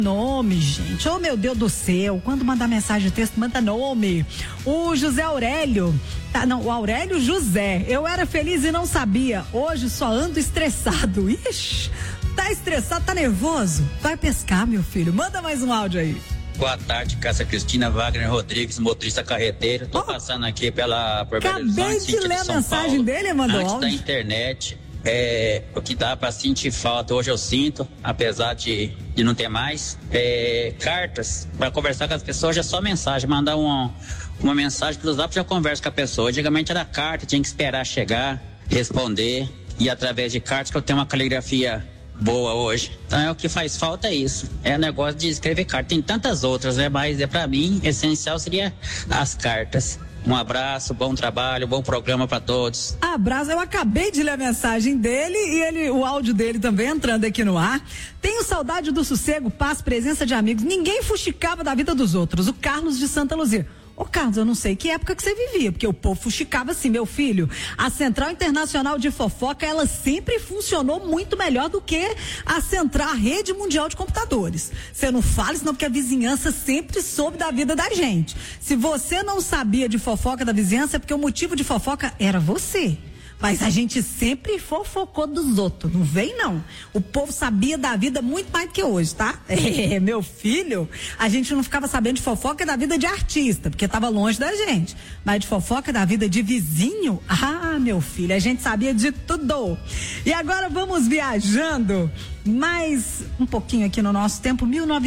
Nome, gente. Oh, meu Deus do céu. Quando mandar mensagem de texto, manda nome. O José Aurélio. O Aurélio José. Eu era feliz e não sabia. Hoje só ando estressado. Ixi, tá estressado, tá nervoso? Vai pescar, meu filho. Manda mais um áudio aí. Boa tarde, Cássia Cristina, Wagner Rodrigues, motorista carreteiro. Tô passando aqui por Belo Horizonte, acabei de ler a mensagem Paulo, dele, mandou antes áudio. da internet. O que dá pra sentir falta, hoje eu sinto, apesar de não ter mais, cartas, pra conversar com as pessoas já é só mensagem, mandar uma mensagem pelo Zap, já converso com a pessoa. Antigamente era carta, tinha que esperar chegar, responder, e através de cartas que eu tenho uma caligrafia boa hoje. Então o que faz falta é isso, é o negócio de escrever carta. Tem tantas outras, né? Mas pra mim, essencial seria as cartas. Um abraço, bom trabalho, bom programa para todos. Abraço, eu acabei de ler a mensagem dele e o áudio dele também entrando aqui no ar. Tenho saudade do sossego, paz, presença de amigos. Ninguém fuxicava da vida dos outros. O Carlos de Santa Luzia. Ô Carlos, eu não sei que época que você vivia, porque o povo fuxicava assim, meu filho. A Central Internacional de Fofoca, ela sempre funcionou muito melhor do que a Rede Mundial de Computadores. Você não fala, senão porque a vizinhança sempre soube da vida da gente. Se você não sabia de fofoca da vizinhança, é porque o motivo de fofoca era você. Mas a gente sempre fofocou dos outros, não vem não. O povo sabia da vida muito mais do que hoje, tá? Meu filho, a gente não ficava sabendo de fofoca da vida de artista, porque tava longe da gente. Mas de fofoca da vida de vizinho, meu filho, a gente sabia de tudo. E agora vamos viajando mais um pouquinho aqui no nosso tempo,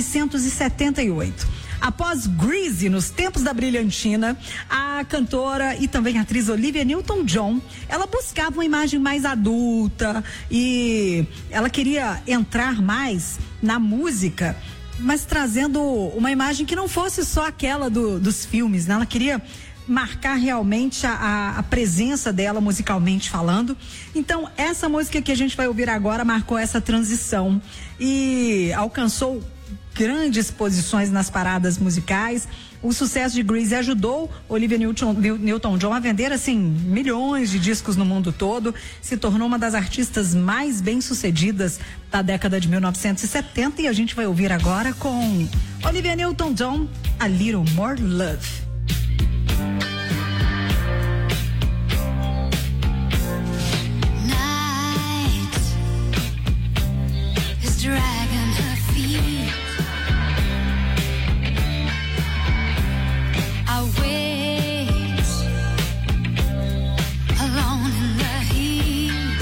1978. Após Grease, nos tempos da brilhantina, a cantora e também atriz Olivia Newton-John, ela buscava uma imagem mais adulta e ela queria entrar mais na música, mas trazendo uma imagem que não fosse só aquela dos filmes, né? Ela queria marcar realmente a presença dela musicalmente falando. Então, essa música que a gente vai ouvir agora marcou essa transição e alcançou grandes posições nas paradas musicais. O sucesso de Grease ajudou Olivia Newton-John a vender assim milhões de discos no mundo todo. Se tornou uma das artistas mais bem-sucedidas da década de 1970 e a gente vai ouvir agora com Olivia Newton-John, A Little More Love. Night is dragging her feet. I wait alone in the heat.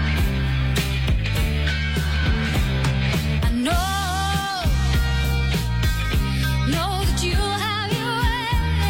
I know that you have your way.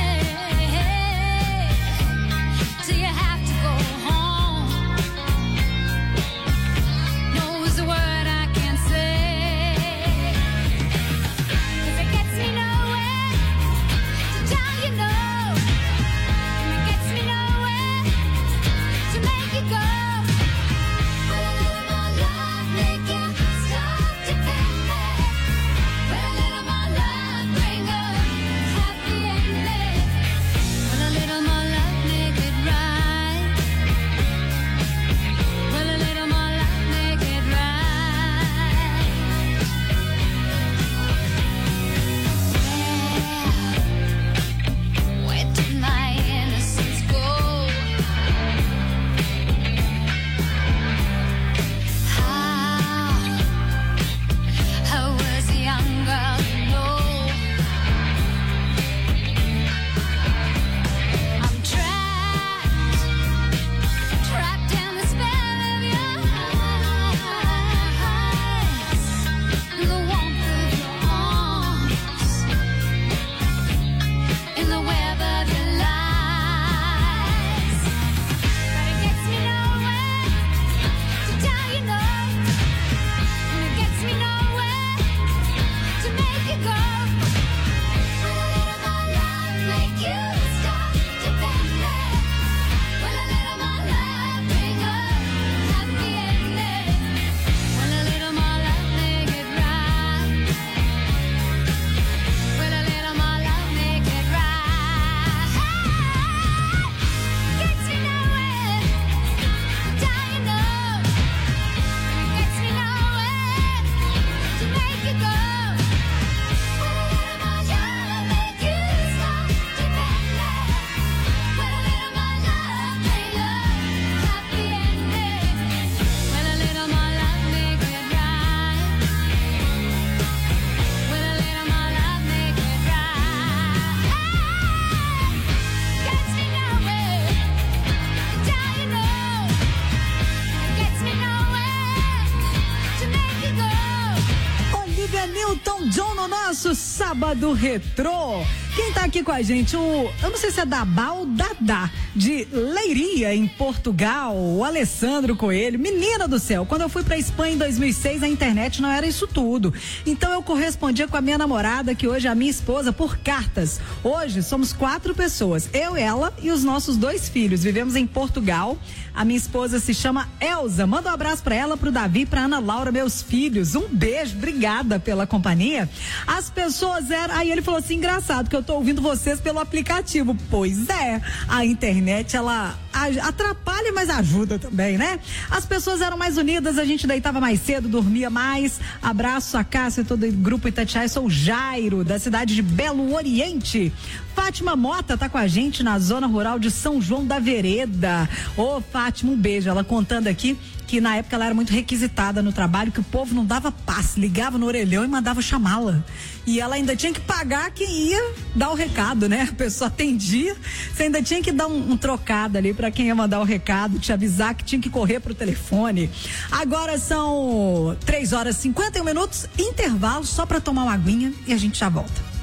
Elton John no nosso Sábado Retrô. Quem tá aqui com a gente? Eu não sei se é Dabá ou Dadá, de Leiria, em Portugal, o Alessandro Coelho. Menina do céu, quando eu fui pra Espanha em 2006, a internet não era isso tudo. Então eu correspondia com a minha namorada, que hoje é a minha esposa, por cartas. Hoje somos 4 pessoas, eu, ela e os nossos 2 filhos. Vivemos em Portugal. A minha esposa se chama Elza. Manda um abraço pra ela, pro Davi e pra Ana Laura, meus filhos. Um beijo, obrigada pela companhia. As pessoas eram... Aí ele falou assim, engraçado que eu tô ouvindo vocês pelo aplicativo. Pois é, a internet, ela atrapalha, mas ajuda também, né? As pessoas eram mais unidas, a gente deitava mais cedo, dormia mais. Abraço a Cássia e todo o grupo Itatiaia. Sou o Jairo, da cidade de Belo Oriente. Fátima Mota tá com a gente na zona rural de São João da Vereda. Ô, Fátima, um beijo. Ela contando aqui que na época ela era muito requisitada no trabalho, que o povo não dava passe, ligava no orelhão e mandava chamá-la. E ela ainda tinha que pagar quem ia dar o recado, né? A pessoa atendia, você ainda tinha que dar um trocado ali pra quem ia mandar o recado, te avisar que tinha que correr pro telefone. Agora são 3h51, intervalo só pra tomar uma aguinha e a gente já volta.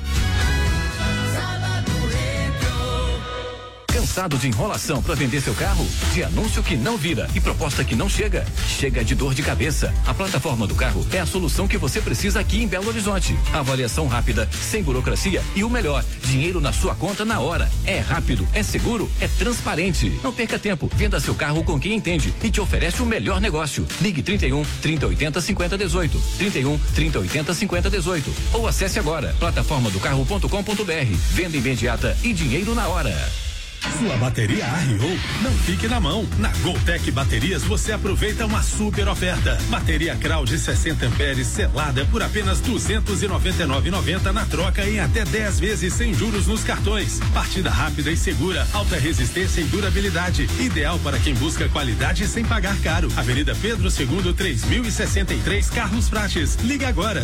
Cansado de enrolação para vender seu carro? De anúncio que não vira e proposta que não chega? Chega de dor de cabeça. A plataforma do carro é a solução que você precisa aqui em Belo Horizonte. Avaliação rápida, sem burocracia e o melhor, dinheiro na sua conta na hora. É rápido, é seguro, é transparente. Não perca tempo, venda seu carro com quem entende e te oferece o melhor negócio. Ligue 31 3080 5018, 31 3080 5018 ou acesse agora plataformadocarro.com.br. Venda imediata e dinheiro na hora. Sua bateria arriou? Não fique na mão. Na Goltec Baterias você aproveita uma super oferta. Bateria Krau de 60 amperes selada por apenas R$ 299,90 na troca em até 10 vezes sem juros nos cartões. Partida rápida e segura, alta resistência e durabilidade. Ideal para quem busca qualidade sem pagar caro. Avenida Pedro II, 3063, Carlos Prates. Liga agora,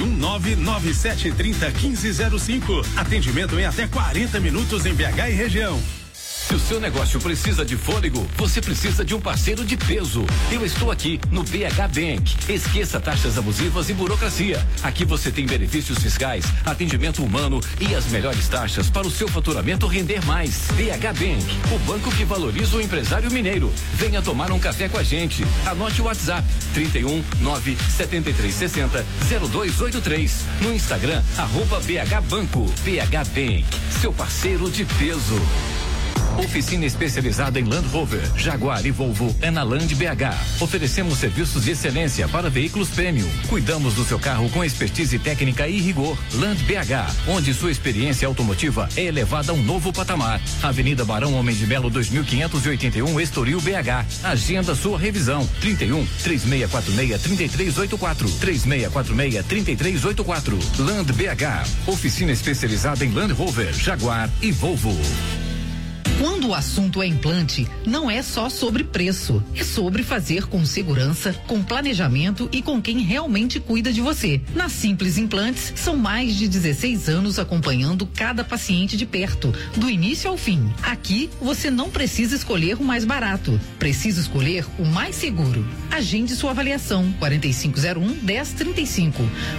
31-99730-1505. Atendimento em até 40 minutos em BH e região. Se o seu negócio precisa de fôlego, você precisa de um parceiro de peso. Eu estou aqui no BH Bank. Esqueça taxas abusivas e burocracia. Aqui você tem benefícios fiscais, atendimento humano e as melhores taxas para o seu faturamento render mais. BH Bank, o banco que valoriza o empresário mineiro. Venha tomar um café com a gente. Anote o WhatsApp 31 97360 0283. No Instagram, @BH Banco. BH Bank, seu parceiro de peso. Oficina especializada em Land Rover, Jaguar e Volvo é na Land BH. Oferecemos serviços de excelência para veículos premium. Cuidamos do seu carro com expertise técnica e rigor. Land BH, onde sua experiência automotiva é elevada a um novo patamar. Avenida Barão Homem de Melo 2581, Estoril BH. Agenda sua revisão 31 3646 3384 3646 3384. Land BH, oficina especializada em Land Rover, Jaguar e Volvo. Quando o assunto é implante, não é só sobre preço. É sobre fazer com segurança, com planejamento e com quem realmente cuida de você. Na Simples Implantes, são mais de 16 anos acompanhando cada paciente de perto, do início ao fim. Aqui, você não precisa escolher o mais barato. Precisa escolher o mais seguro. Agende sua avaliação. 4501-1035.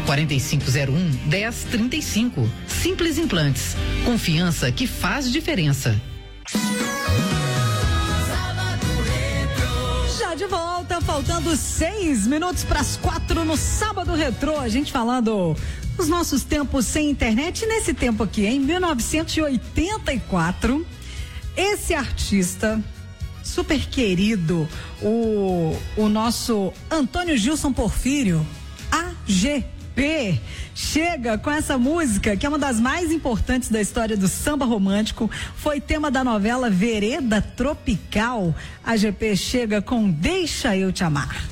4501-1035. Simples Implantes. Confiança que faz diferença. Já de volta, faltando 6 minutos para as 4 no Sábado Retrô. A gente falando dos nossos tempos sem internet. E nesse tempo aqui, em 1984, esse artista super querido, o nosso Antônio Gilson Porfírio, AGP, chega com essa música que é uma das mais importantes da história do samba romântico, foi tema da novela Vereda Tropical. A GP chega com Deixa Eu Te Amar.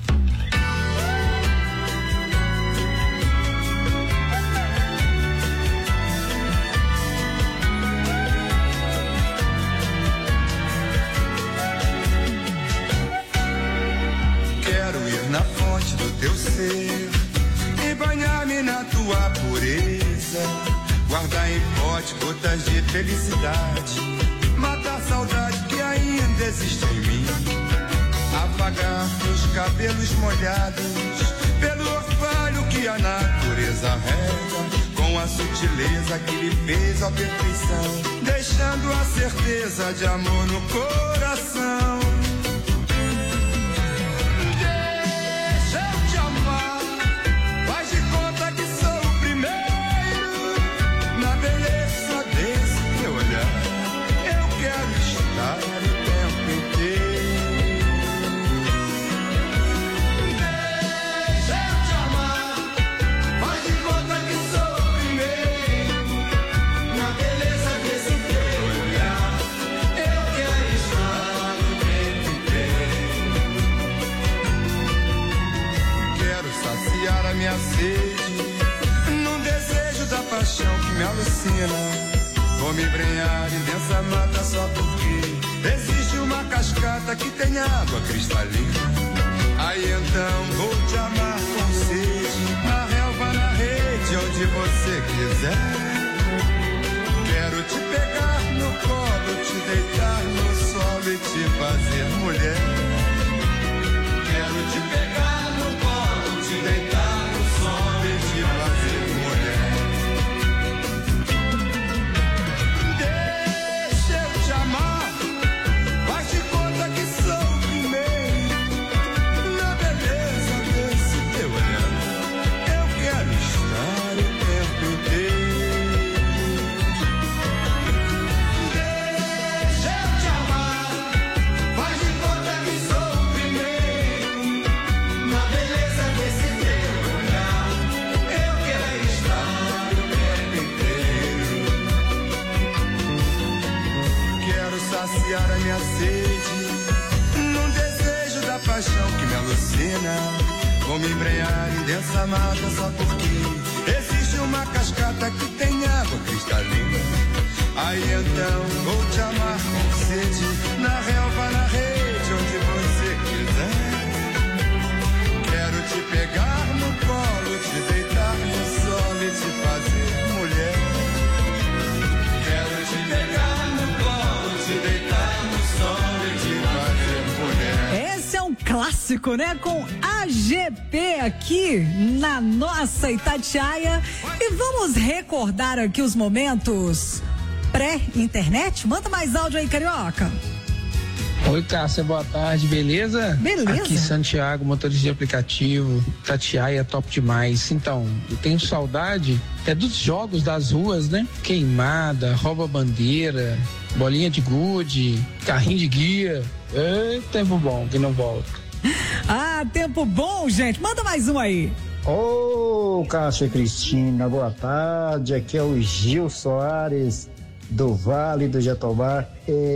Quero ir na fonte do teu ser e banhar-me na tua pureza, guardar em pote gotas de felicidade, matar a saudade que ainda existe em mim, apagar meus cabelos molhados pelo orvalho que que a natureza rega, com a sutileza que lhe fez a perfeição, deixando a certeza de amor no coração. Deixa eu te amar, faz de conta que sou o primeiro, na beleza desse teu olhar, eu quero estar o tempo inteiro. A minha sede, num desejo da paixão que me alucina. Vou me embrenhar imensa mata só porque existe uma cascata que tem água cristalina. Aí então vou te amar com sede, na relva, na rede, onde você quiser. Quero te pegar no colo, te deitar no solo e te fazer mulher. Quero te pegar no colo, te deitar de fazer mulher. Deixa eu te amar, faz de conta que sou o primeiro, na beleza desse teu olhar, eu quero estar o tempo inteiro. Deixa eu te amar, faz de conta que sou o primeiro, na beleza desse teu olhar. Saciar a minha sede, num desejo da paixão que me alucina. Vou me embrenhar em densa mata só porque existe uma cascata que tem água cristalina. Aí então vou te amar com sede, na relva, na rede, onde você quiser. Quero te pegar no colo, te deitar no solo e te fazer mulher. Quero te pegar no colo, te deitar no sol e te fazer mulher. Esse é um clássico, né? Com AGP aqui na nossa Itatiaia. E vamos recordar aqui os momentos pré-internet? Manda mais áudio aí, Carioca. Oi, Cássia, boa tarde, beleza? Beleza. Aqui Santiago, motorista de aplicativo, Itatiaia, top demais. Então, eu tenho saudade dos jogos das ruas, né? Queimada, rouba-bandeira, bolinha de gude, carrinho de guia. Tempo bom que não volta. Ah, tempo bom, gente. Manda mais um aí. Ô, Cássia e Cristina, boa tarde. Aqui é o Gil Soares, do Vale do Jatobá.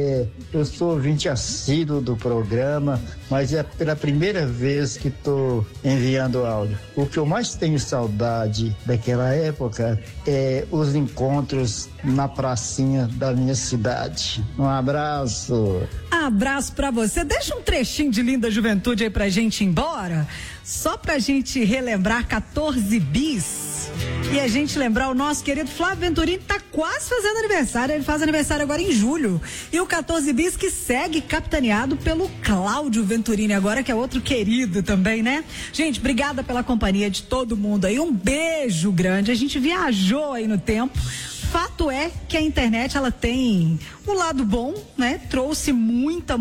Eu sou ouvinte assíduo do programa, mas é pela primeira vez que estou enviando áudio. O que eu mais tenho saudade daquela época é os encontros na pracinha da minha cidade. Um abraço. Abraço pra você. Deixa um trechinho de Linda Juventude aí pra gente ir embora, só pra gente relembrar 14 bis. E a gente lembrar o nosso querido Flávio Venturini, tá quase fazendo aniversário. Ele faz aniversário agora em julho. E o 14 bis que segue capitaneado pelo Cláudio Venturini agora, que é outro querido também, né? Gente, obrigada pela companhia de todo mundo aí. Um beijo grande. A gente viajou aí no tempo. Fato é que a internet, ela tem um lado bom, né? Trouxe muita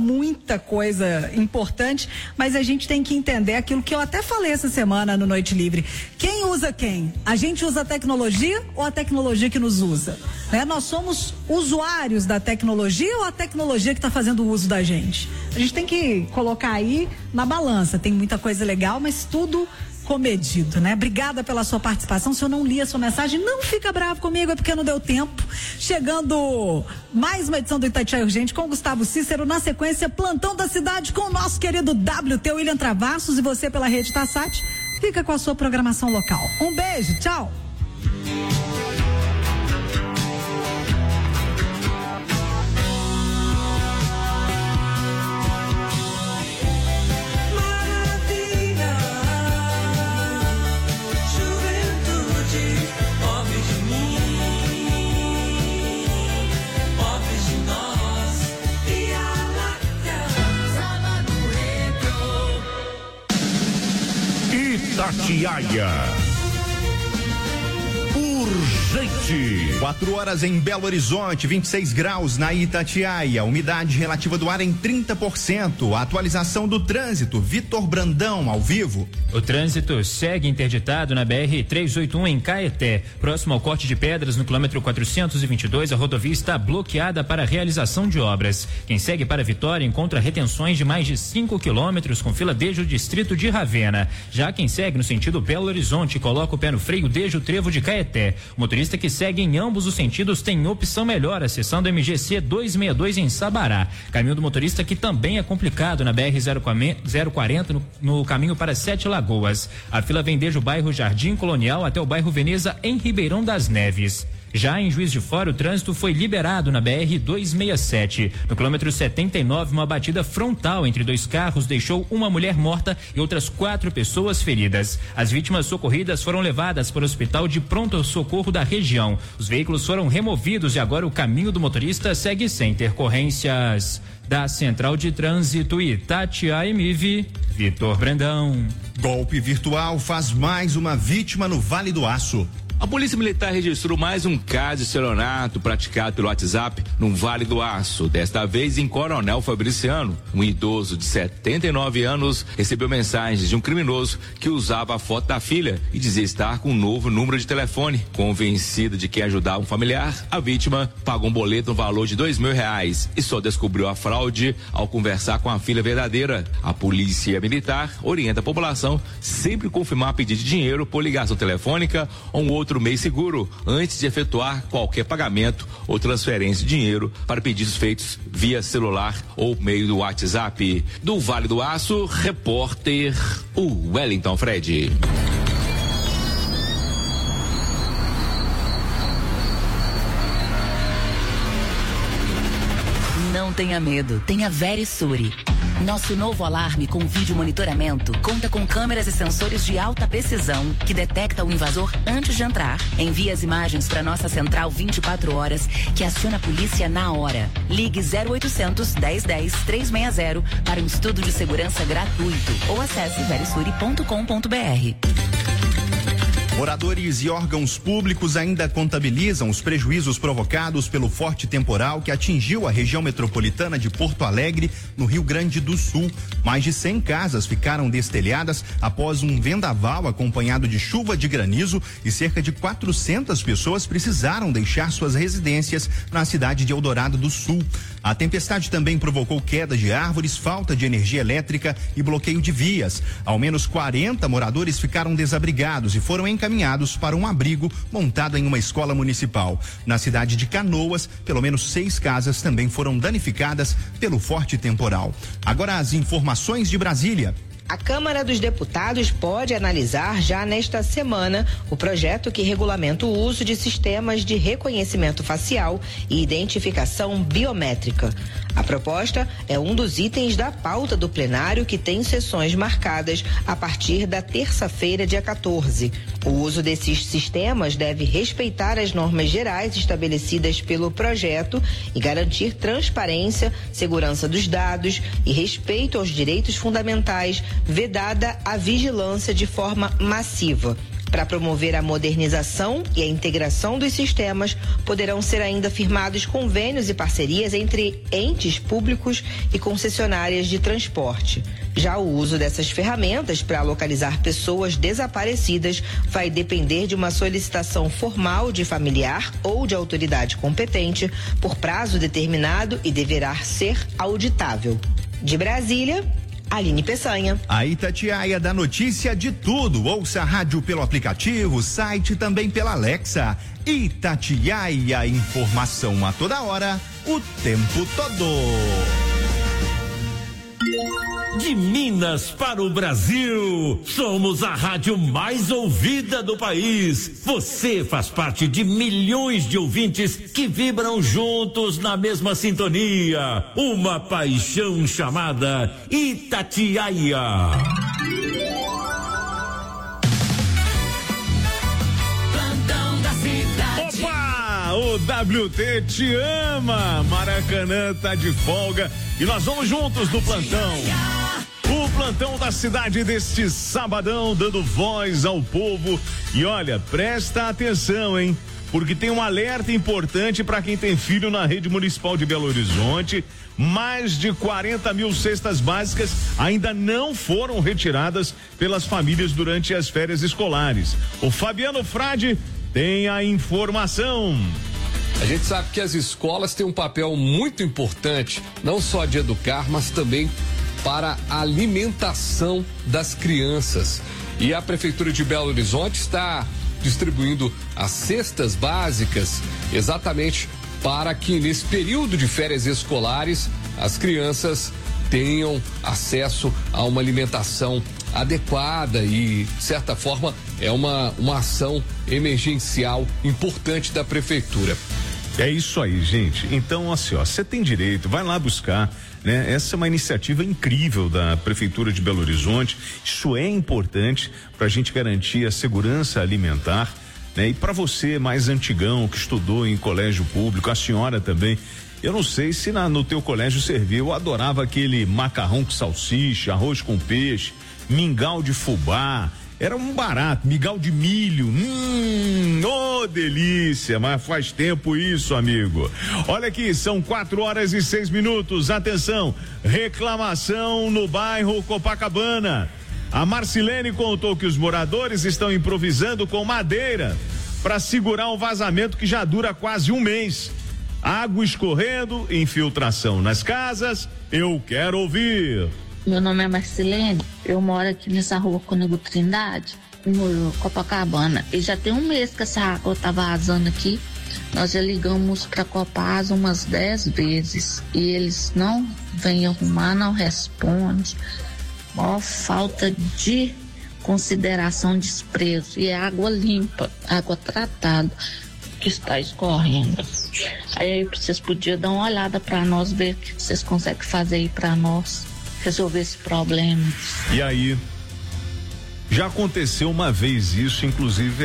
coisa importante, mas a gente tem que entender aquilo que eu até falei essa semana no Noite Livre. Quem usa quem? A gente usa a tecnologia ou a tecnologia que nos usa? Né? Nós somos usuários da tecnologia ou a tecnologia que está fazendo o uso da gente? A gente tem que colocar aí na balança. Tem muita coisa legal, mas tudo comedido, né? Obrigada pela sua participação. Se eu não li a sua mensagem, não fica bravo comigo, é porque não deu tempo. Chegando mais uma edição do Itatiaia Urgente com Gustavo Cícero, na sequência, Plantão da Cidade com o nosso querido WT William Travassos, e você pela Rede Tassat. Fica com a sua programação local. Um beijo, tchau. Itatiaia. cidade. 4 horas em Belo Horizonte, 26 graus na Itatiaia, umidade relativa do ar em 30%. A atualização do trânsito, Vitor Brandão, ao vivo. O trânsito segue interditado na BR-381 em Caeté. Próximo ao corte de pedras no quilômetro 422, a rodovia está bloqueada para a realização de obras. Quem segue para Vitória encontra retenções de mais de 5 quilômetros com fila desde o distrito de Ravena. Já quem segue no sentido Belo Horizonte coloca o pé no freio desde o trevo de Caeté. O motorista que segue em ambos os sentidos tem opção melhor, acessando a MGC 262 em Sabará. Caminho do motorista que também é complicado na BR-040 no caminho para Sete Lagoas. A fila vem desde o bairro Jardim Colonial até o bairro Veneza em Ribeirão das Neves. Já em Juiz de Fora, o trânsito foi liberado na BR-267. No quilômetro 79, uma batida frontal entre 2 carros deixou uma mulher morta e outras 4 pessoas feridas. As vítimas socorridas foram levadas para o hospital de pronto-socorro da região. Os veículos foram removidos e agora o caminho do motorista segue sem intercorrências. Da Central de Trânsito Itatiaia MIV, Vitor Brandão. Golpe virtual faz mais uma vítima no Vale do Aço. A Polícia Militar registrou mais um caso de estelionato praticado pelo WhatsApp no Vale do Aço. Desta vez em Coronel Fabriciano. Um idoso de 79 anos recebeu mensagens de um criminoso que usava a foto da filha e dizia estar com um novo número de telefone. Convencida de que ajudava um familiar, a vítima pagou um boleto no valor de R$2.000 e só descobriu a fraude ao conversar com a filha verdadeira. A Polícia Militar orienta a população sempre confirmar pedido de dinheiro por ligação telefônica ou um outro meio seguro antes de efetuar qualquer pagamento ou transferência de dinheiro para pedidos feitos via celular ou meio do WhatsApp. Do Vale do Aço, repórter o Wellington Fred. Não tenha medo, tenha Verisure. Nosso novo alarme com vídeo monitoramento conta com câmeras e sensores de alta precisão que detecta o invasor antes de entrar. Envia as imagens para nossa central 24 horas que aciona a polícia na hora. Ligue 0800 1010 360 para um estudo de segurança gratuito ou acesse verisure.com.br. Moradores e órgãos públicos ainda contabilizam os prejuízos provocados pelo forte temporal que atingiu a região metropolitana de Porto Alegre, no Rio Grande do Sul. Mais de 100 casas ficaram destelhadas após um vendaval acompanhado de chuva de granizo e cerca de 400 pessoas precisaram deixar suas residências na cidade de Eldorado do Sul. A tempestade também provocou queda de árvores, falta de energia elétrica e bloqueio de vias. Ao menos 40 moradores ficaram desabrigados e foram encaminhados para um abrigo montado em uma escola municipal. Na cidade de Canoas, pelo menos 6 casas também foram danificadas pelo forte temporal. Agora as informações de Brasília. A Câmara dos Deputados pode analisar já nesta semana o projeto que regulamenta o uso de sistemas de reconhecimento facial e identificação biométrica. A proposta é um dos itens da pauta do plenário que tem sessões marcadas a partir da terça-feira, dia 14. O uso desses sistemas deve respeitar as normas gerais estabelecidas pelo projeto e garantir transparência, segurança dos dados e respeito aos direitos fundamentais, vedada a vigilância de forma massiva. Para promover a modernização e a integração dos sistemas, poderão ser ainda firmados convênios e parcerias entre entes públicos e concessionárias de transporte. Já o uso dessas ferramentas para localizar pessoas desaparecidas vai depender de uma solicitação formal de familiar ou de autoridade competente por prazo determinado e deverá ser auditável. De Brasília, Aline Peçanha. A Itatiaia dá notícia de tudo. Ouça a rádio pelo aplicativo, site também pela Alexa. Itatiaia, informação a toda hora, o tempo todo. De Minas para o Brasil, somos a rádio mais ouvida do país. Você faz parte de milhões de ouvintes que vibram juntos na mesma sintonia. Uma paixão chamada Itatiaia. Opa! O WT te ama. Maracanã tá de folga e nós vamos juntos no plantão. O plantão da cidade deste sabadão, dando voz ao povo. E olha, presta atenção, hein? porque tem um alerta importante para quem tem filho na rede municipal de Belo Horizonte. Mais de 40 mil cestas básicas ainda não foram retiradas pelas famílias durante as férias escolares. O Fabiano Frade tem a informação. A gente sabe que as escolas têm um papel muito importante, não só de educar, mas também para a alimentação das crianças. E a Prefeitura de Belo Horizonte está distribuindo as cestas básicas exatamente para que nesse período de férias escolares as crianças tenham acesso a uma alimentação adequada e, de certa forma, é uma ação emergencial importante da Prefeitura. É isso aí, gente. Então, assim, ó, você tem direito, vai lá buscar, né? Essa é uma iniciativa incrível da Prefeitura de Belo Horizonte. Isso é importante para a gente garantir a segurança alimentar, né? E para você mais antigão que estudou em colégio público, a senhora também, eu não sei se no teu colégio serviu, eu adorava aquele macarrão com salsicha, arroz com peixe, mingau de fubá. Era um barato, mingau de milho, delícia, mas faz tempo isso, amigo. Olha aqui, são 4h06. Atenção, reclamação no bairro Copacabana. A Marcilene contou que os moradores estão improvisando com madeira para segurar um vazamento que já dura quase um mês. Água escorrendo, infiltração nas casas, eu quero ouvir. Meu nome é Marcilene, eu moro aqui nessa rua Cônego Trindade, no Copacabana. E já tem um mês que essa água tá vazando aqui. Nós já ligamos pra Copasa umas 10 vezes e eles não vêm arrumar, não respondem. Mó falta de consideração, desprezo. E é água limpa, água tratada que está escorrendo. Aí vocês podiam dar uma olhada pra nós, ver o que vocês conseguem fazer aí pra nós resolver esse problema. E aí, já aconteceu uma vez isso, inclusive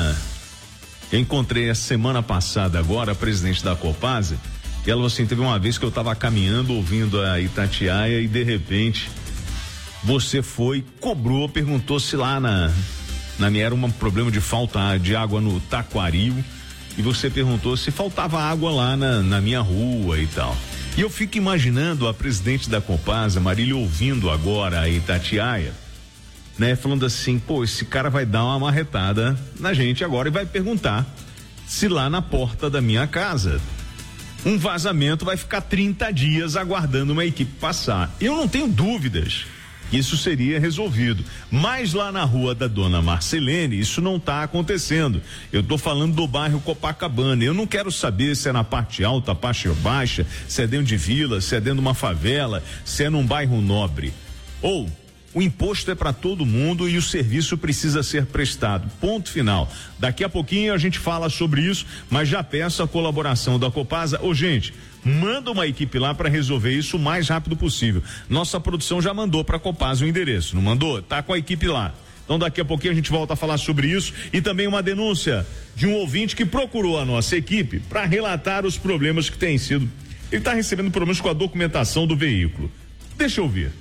eu encontrei a semana passada agora a presidente da Copasa, e ela assim, teve uma vez que eu estava caminhando, ouvindo a Itatiaia e de repente você cobrou, perguntou se lá na minha era um problema de falta de água no Taquaril, e você perguntou se faltava água lá na minha rua e tal. E eu fico imaginando a presidente da Copasa, Marília, ouvindo agora a Itatiaia, né? Falando assim, pô, esse cara vai dar uma marretada na gente agora e vai perguntar se lá na porta da minha casa um vazamento vai ficar 30 dias aguardando uma equipe passar. Eu não tenho dúvidas que isso seria resolvido, mas lá na rua da dona Marcelene isso não está acontecendo. Eu estou falando do bairro Copacabana. Eu não quero saber se é na parte alta, parte baixa, se é dentro de vila, se é dentro de uma favela, se é num bairro nobre. Ou o imposto é para todo mundo e o serviço precisa ser prestado. Ponto final. Daqui a pouquinho a gente fala sobre isso, mas já peço a colaboração da Copasa. Gente, manda uma equipe lá para resolver isso o mais rápido possível. Nossa produção já mandou para a Copasa o endereço, não mandou? Tá com a equipe lá. Então daqui a pouquinho a gente volta a falar sobre isso e também uma denúncia de um ouvinte que procurou a nossa equipe para relatar os problemas que tem sido. Ele está recebendo problemas com a documentação do veículo. Deixa eu ver.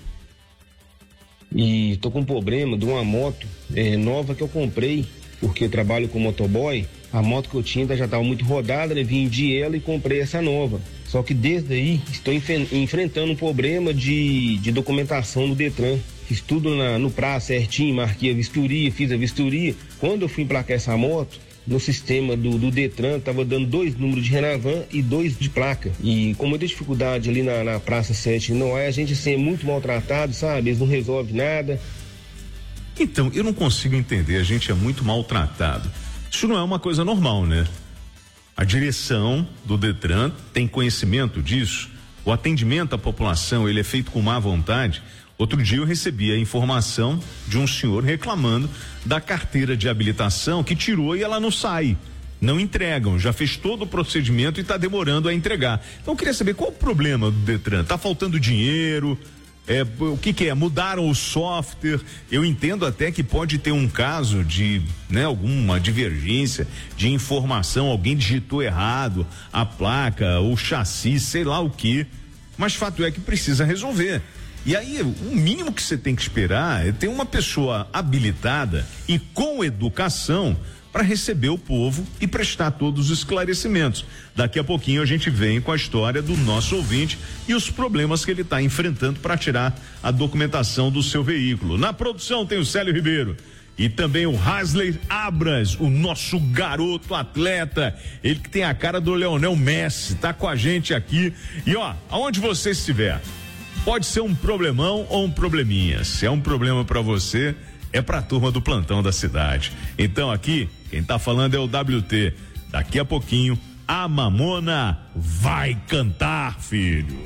E tô com um problema de uma moto nova que eu comprei, porque eu trabalho com motoboy. A moto que eu tinha já estava muito rodada, né? Vendi ela e comprei essa nova. Só que desde aí estou enfrentando um problema de documentação do Detran. Fiz tudo no prazo certinho, marquei a vistoria, fiz a vistoria. Quando eu fui emplacar essa moto, no sistema do Detran estava dando 2 números de Renavan e 2 de placa. E com muita dificuldade ali na Praça 7, não é, a gente assim é muito maltratado, sabe? Eles não resolvem nada. Então, eu não consigo entender, a gente é muito maltratado. Isso não é uma coisa normal, né? A direção do Detran tem conhecimento disso. O atendimento à população, ele é feito com má vontade. Outro dia eu recebi a informação de um senhor reclamando da carteira de habilitação que tirou e ela não sai. Não entregam, já fez todo o procedimento e está demorando a entregar. Então eu queria saber qual o problema do Detran. Tá faltando dinheiro? O que é? Mudaram o software? Eu entendo até que pode ter um caso de, né, alguma divergência de informação, alguém digitou errado a placa, o chassi, sei lá o que. Mas fato é que precisa resolver. E aí, o mínimo que você tem que esperar é ter uma pessoa habilitada e com educação para receber o povo e prestar todos os esclarecimentos. Daqui a pouquinho a gente vem com a história do nosso ouvinte e os problemas que ele está enfrentando para tirar a documentação do seu veículo. Na produção tem o Célio Ribeiro. E também o Hasley Abras, o nosso garoto atleta, ele que tem a cara do Leonel Messi, tá com a gente aqui. E ó, aonde você estiver, pode ser um problemão ou um probleminha. Se é um problema para você, é pra turma do plantão da cidade. Então aqui, quem tá falando é o WT. Daqui a pouquinho, a Mamona vai cantar, filho.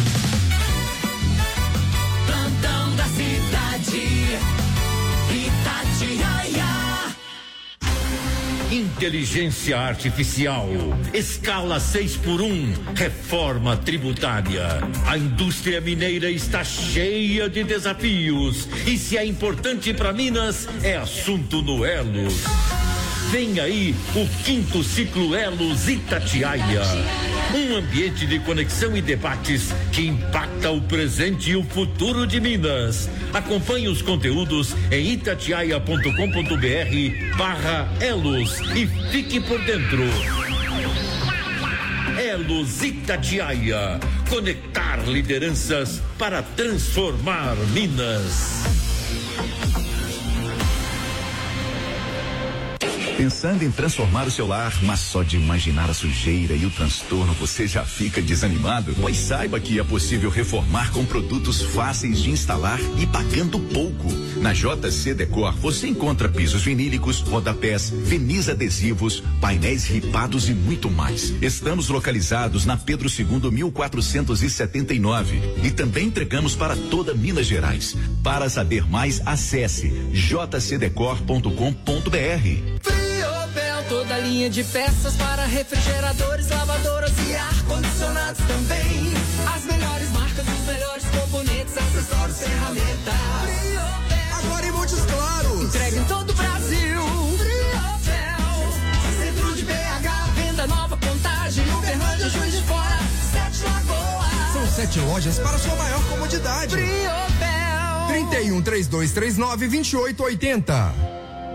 Plantão da cidade. Inteligência Artificial, escala 6x1, reforma tributária. A indústria mineira está cheia de desafios e se é importante para Minas, é assunto no Elos. Vem aí o 5º ciclo Elos Itatiaia. Um ambiente de conexão e debates que impacta o presente e o futuro de Minas. Acompanhe os conteúdos em itatiaia.com.br/Elos e fique por dentro. Elos Itatiaia. Conectar lideranças para transformar Minas. Pensando em transformar o seu lar, mas só de imaginar a sujeira e o transtorno você já fica desanimado? Pois saiba que é possível reformar com produtos fáceis de instalar e pagando pouco. Na JC Decor você encontra pisos vinílicos, rodapés, verniz adesivos, painéis ripados e muito mais. Estamos localizados na Pedro II 1479 e também entregamos para toda Minas Gerais. Para saber mais, acesse jcdecor.com.br. Toda linha de peças para refrigeradores, lavadoras e ar-condicionados também. As melhores marcas, os melhores componentes, acessórios, ferramentas. Agora em Montes Claros. Entrega em todo o Brasil. Centro de BH, venda nova, Contagem, Uberlândia, Juiz de Fora, 7 Lagoas. São 7 lojas para sua maior comodidade. 31-3239-2880.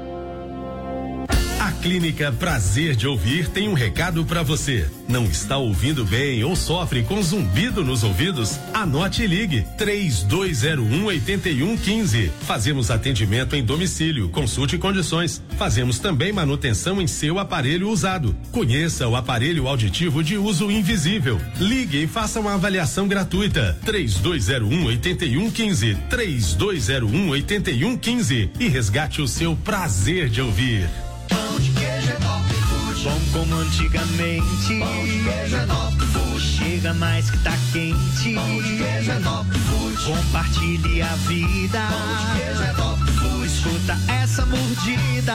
A Clínica Prazer de Ouvir tem um recado para você. Não está ouvindo bem ou sofre com zumbido nos ouvidos? Anote e ligue 3201-8115. Fazemos atendimento em domicílio, consulte condições. Fazemos também manutenção em seu aparelho usado. Conheça o aparelho auditivo de uso invisível. Ligue e faça uma avaliação gratuita. 3201-8115. 3201-8115 e resgate o seu prazer de ouvir. Pão de queijo é top food. Bom como antigamente. Pão de queijo é top food. Chega mais que tá quente. Pão de queijo é top food. Compartilhe a vida. Pão de queijo é top food. Escuta essa mordida.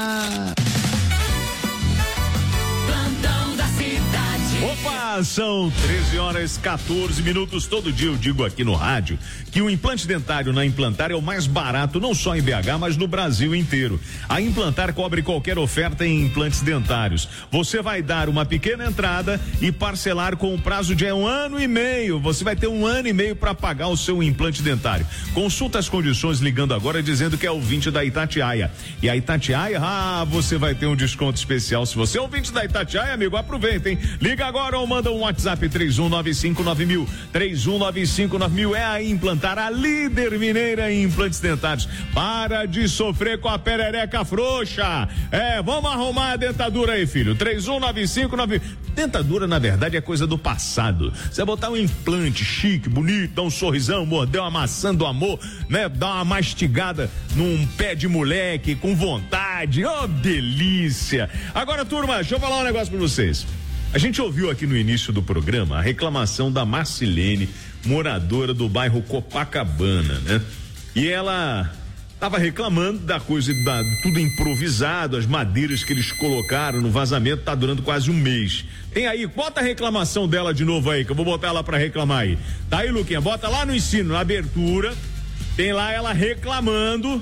Plantão da cidade. Opa, são 13h14. Todo dia eu digo aqui no rádio que o implante dentário na Implantar é o mais barato, não só em BH, mas no Brasil inteiro. A Implantar cobre qualquer oferta em implantes dentários. Você vai dar uma pequena entrada e parcelar com o prazo de 1 ano e meio. Você vai ter 1 ano e meio para pagar o seu implante dentário. Consulta as condições ligando agora dizendo que é ouvinte da Itatiaia. E a Itatiaia, você vai ter um desconto especial. Se você é ouvinte da Itatiaia, amigo, aproveita, hein? Liga agora ou manda um WhatsApp 31959000. 31959000 é a Implantar, a líder mineira em implantes dentários. Para de sofrer com a perereca frouxa. Vamos arrumar a dentadura aí, filho. 31959000. Dentadura, na verdade, é coisa do passado. Você botar um implante chique, bonito, dar um sorrisão, morder uma maçã do amor, né? Dar uma mastigada num pé de moleque com vontade. Oh, delícia. Agora, turma, deixa eu falar um negócio pra vocês. A gente ouviu aqui no início do programa a reclamação da Marcilene, moradora do bairro Copacabana, né? E ela estava reclamando da coisa, tudo improvisado, as madeiras que eles colocaram no vazamento, tá durando quase 1 mês. Tem aí, bota a reclamação dela de novo aí, que eu vou botar ela para reclamar aí. Tá aí, Luquinha, bota lá no ensino, na abertura, tem lá ela reclamando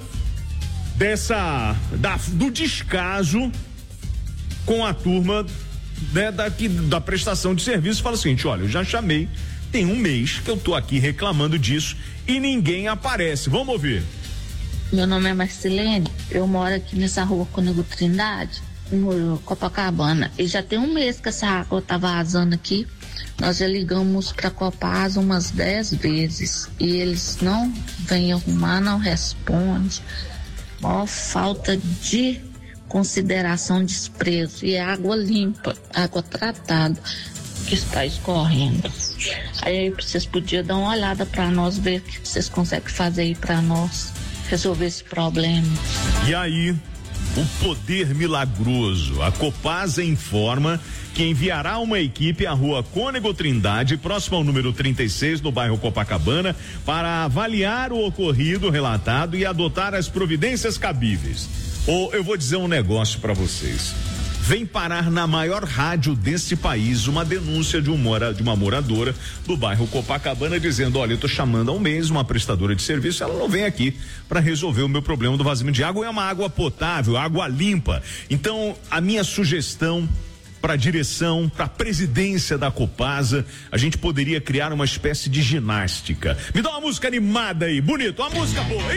do descaso com a turma, né, da prestação de serviço. Fala o seguinte: olha, eu já chamei, tem 1 mês que eu tô aqui reclamando disso e ninguém aparece. Vamos ouvir. Meu nome é Marcilene, eu moro aqui nessa rua Cônego Trindade. no Copacabana. E já tem um mês que essa água tá vazando aqui. Nós já ligamos para a Copasa umas 10 vezes e eles não vêm arrumar, não respondem. Maior falta de consideração, desprezo. E é água limpa, água tratada que está escorrendo. Aí vocês podiam dar uma olhada para nós, ver o que vocês conseguem fazer aí para nós resolver esse problema. E aí, o poder milagroso. A Copasa informa que enviará uma equipe à rua Cônego Trindade, próximo ao número 36, no bairro Copacabana, para avaliar o ocorrido relatado e adotar as providências cabíveis. Ou eu vou dizer um negócio para vocês. Vem parar na maior rádio desse país uma denúncia de uma moradora do bairro Copacabana dizendo: olha, eu tô chamando há um mês uma prestadora de serviço, ela não vem aqui para resolver o meu problema do vazamento de água. É uma água potável, água limpa. Então, a minha sugestão para a direção, para a presidência da Copasa, a gente poderia criar uma espécie de ginástica. Me dá uma música animada aí, bonito, uma música boa,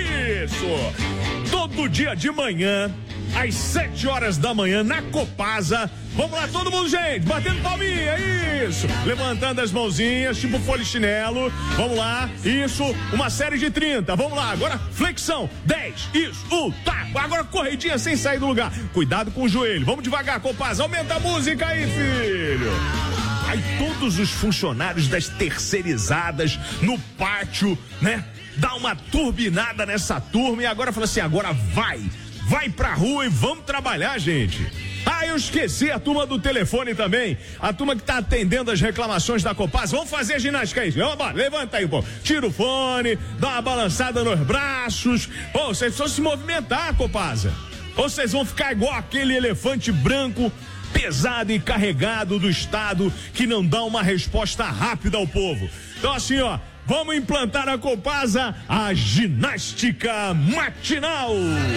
isso! Todo dia de manhã, às 7 horas da manhã, na Copasa, vamos lá todo mundo, gente, batendo palminha, isso! Levantando as mãozinhas, tipo polichinelo, vamos lá, isso, uma série de 30, vamos lá, agora flexão, 10, isso, tá, agora corridinha sem sair do lugar, cuidado com o joelho, vamos devagar, Copasa, aumenta a música aí, filho! Aí todos os funcionários das terceirizadas no pátio, né? Dá uma turbinada nessa turma e agora fala assim, agora vai pra rua e vamos trabalhar, gente. Ah, eu esqueci a turma do telefone também, a turma que tá atendendo as reclamações da Copasa. Vamos fazer a ginástica aí, vamos, levanta aí, pô, tira o fone, dá uma balançada nos braços, pô, vocês precisam se movimentar, Copasa, ou vocês vão ficar igual aquele elefante branco pesado e carregado do Estado que não dá uma resposta rápida ao povo. Então assim, ó, vamos implantar na Copasa a ginástica matinal.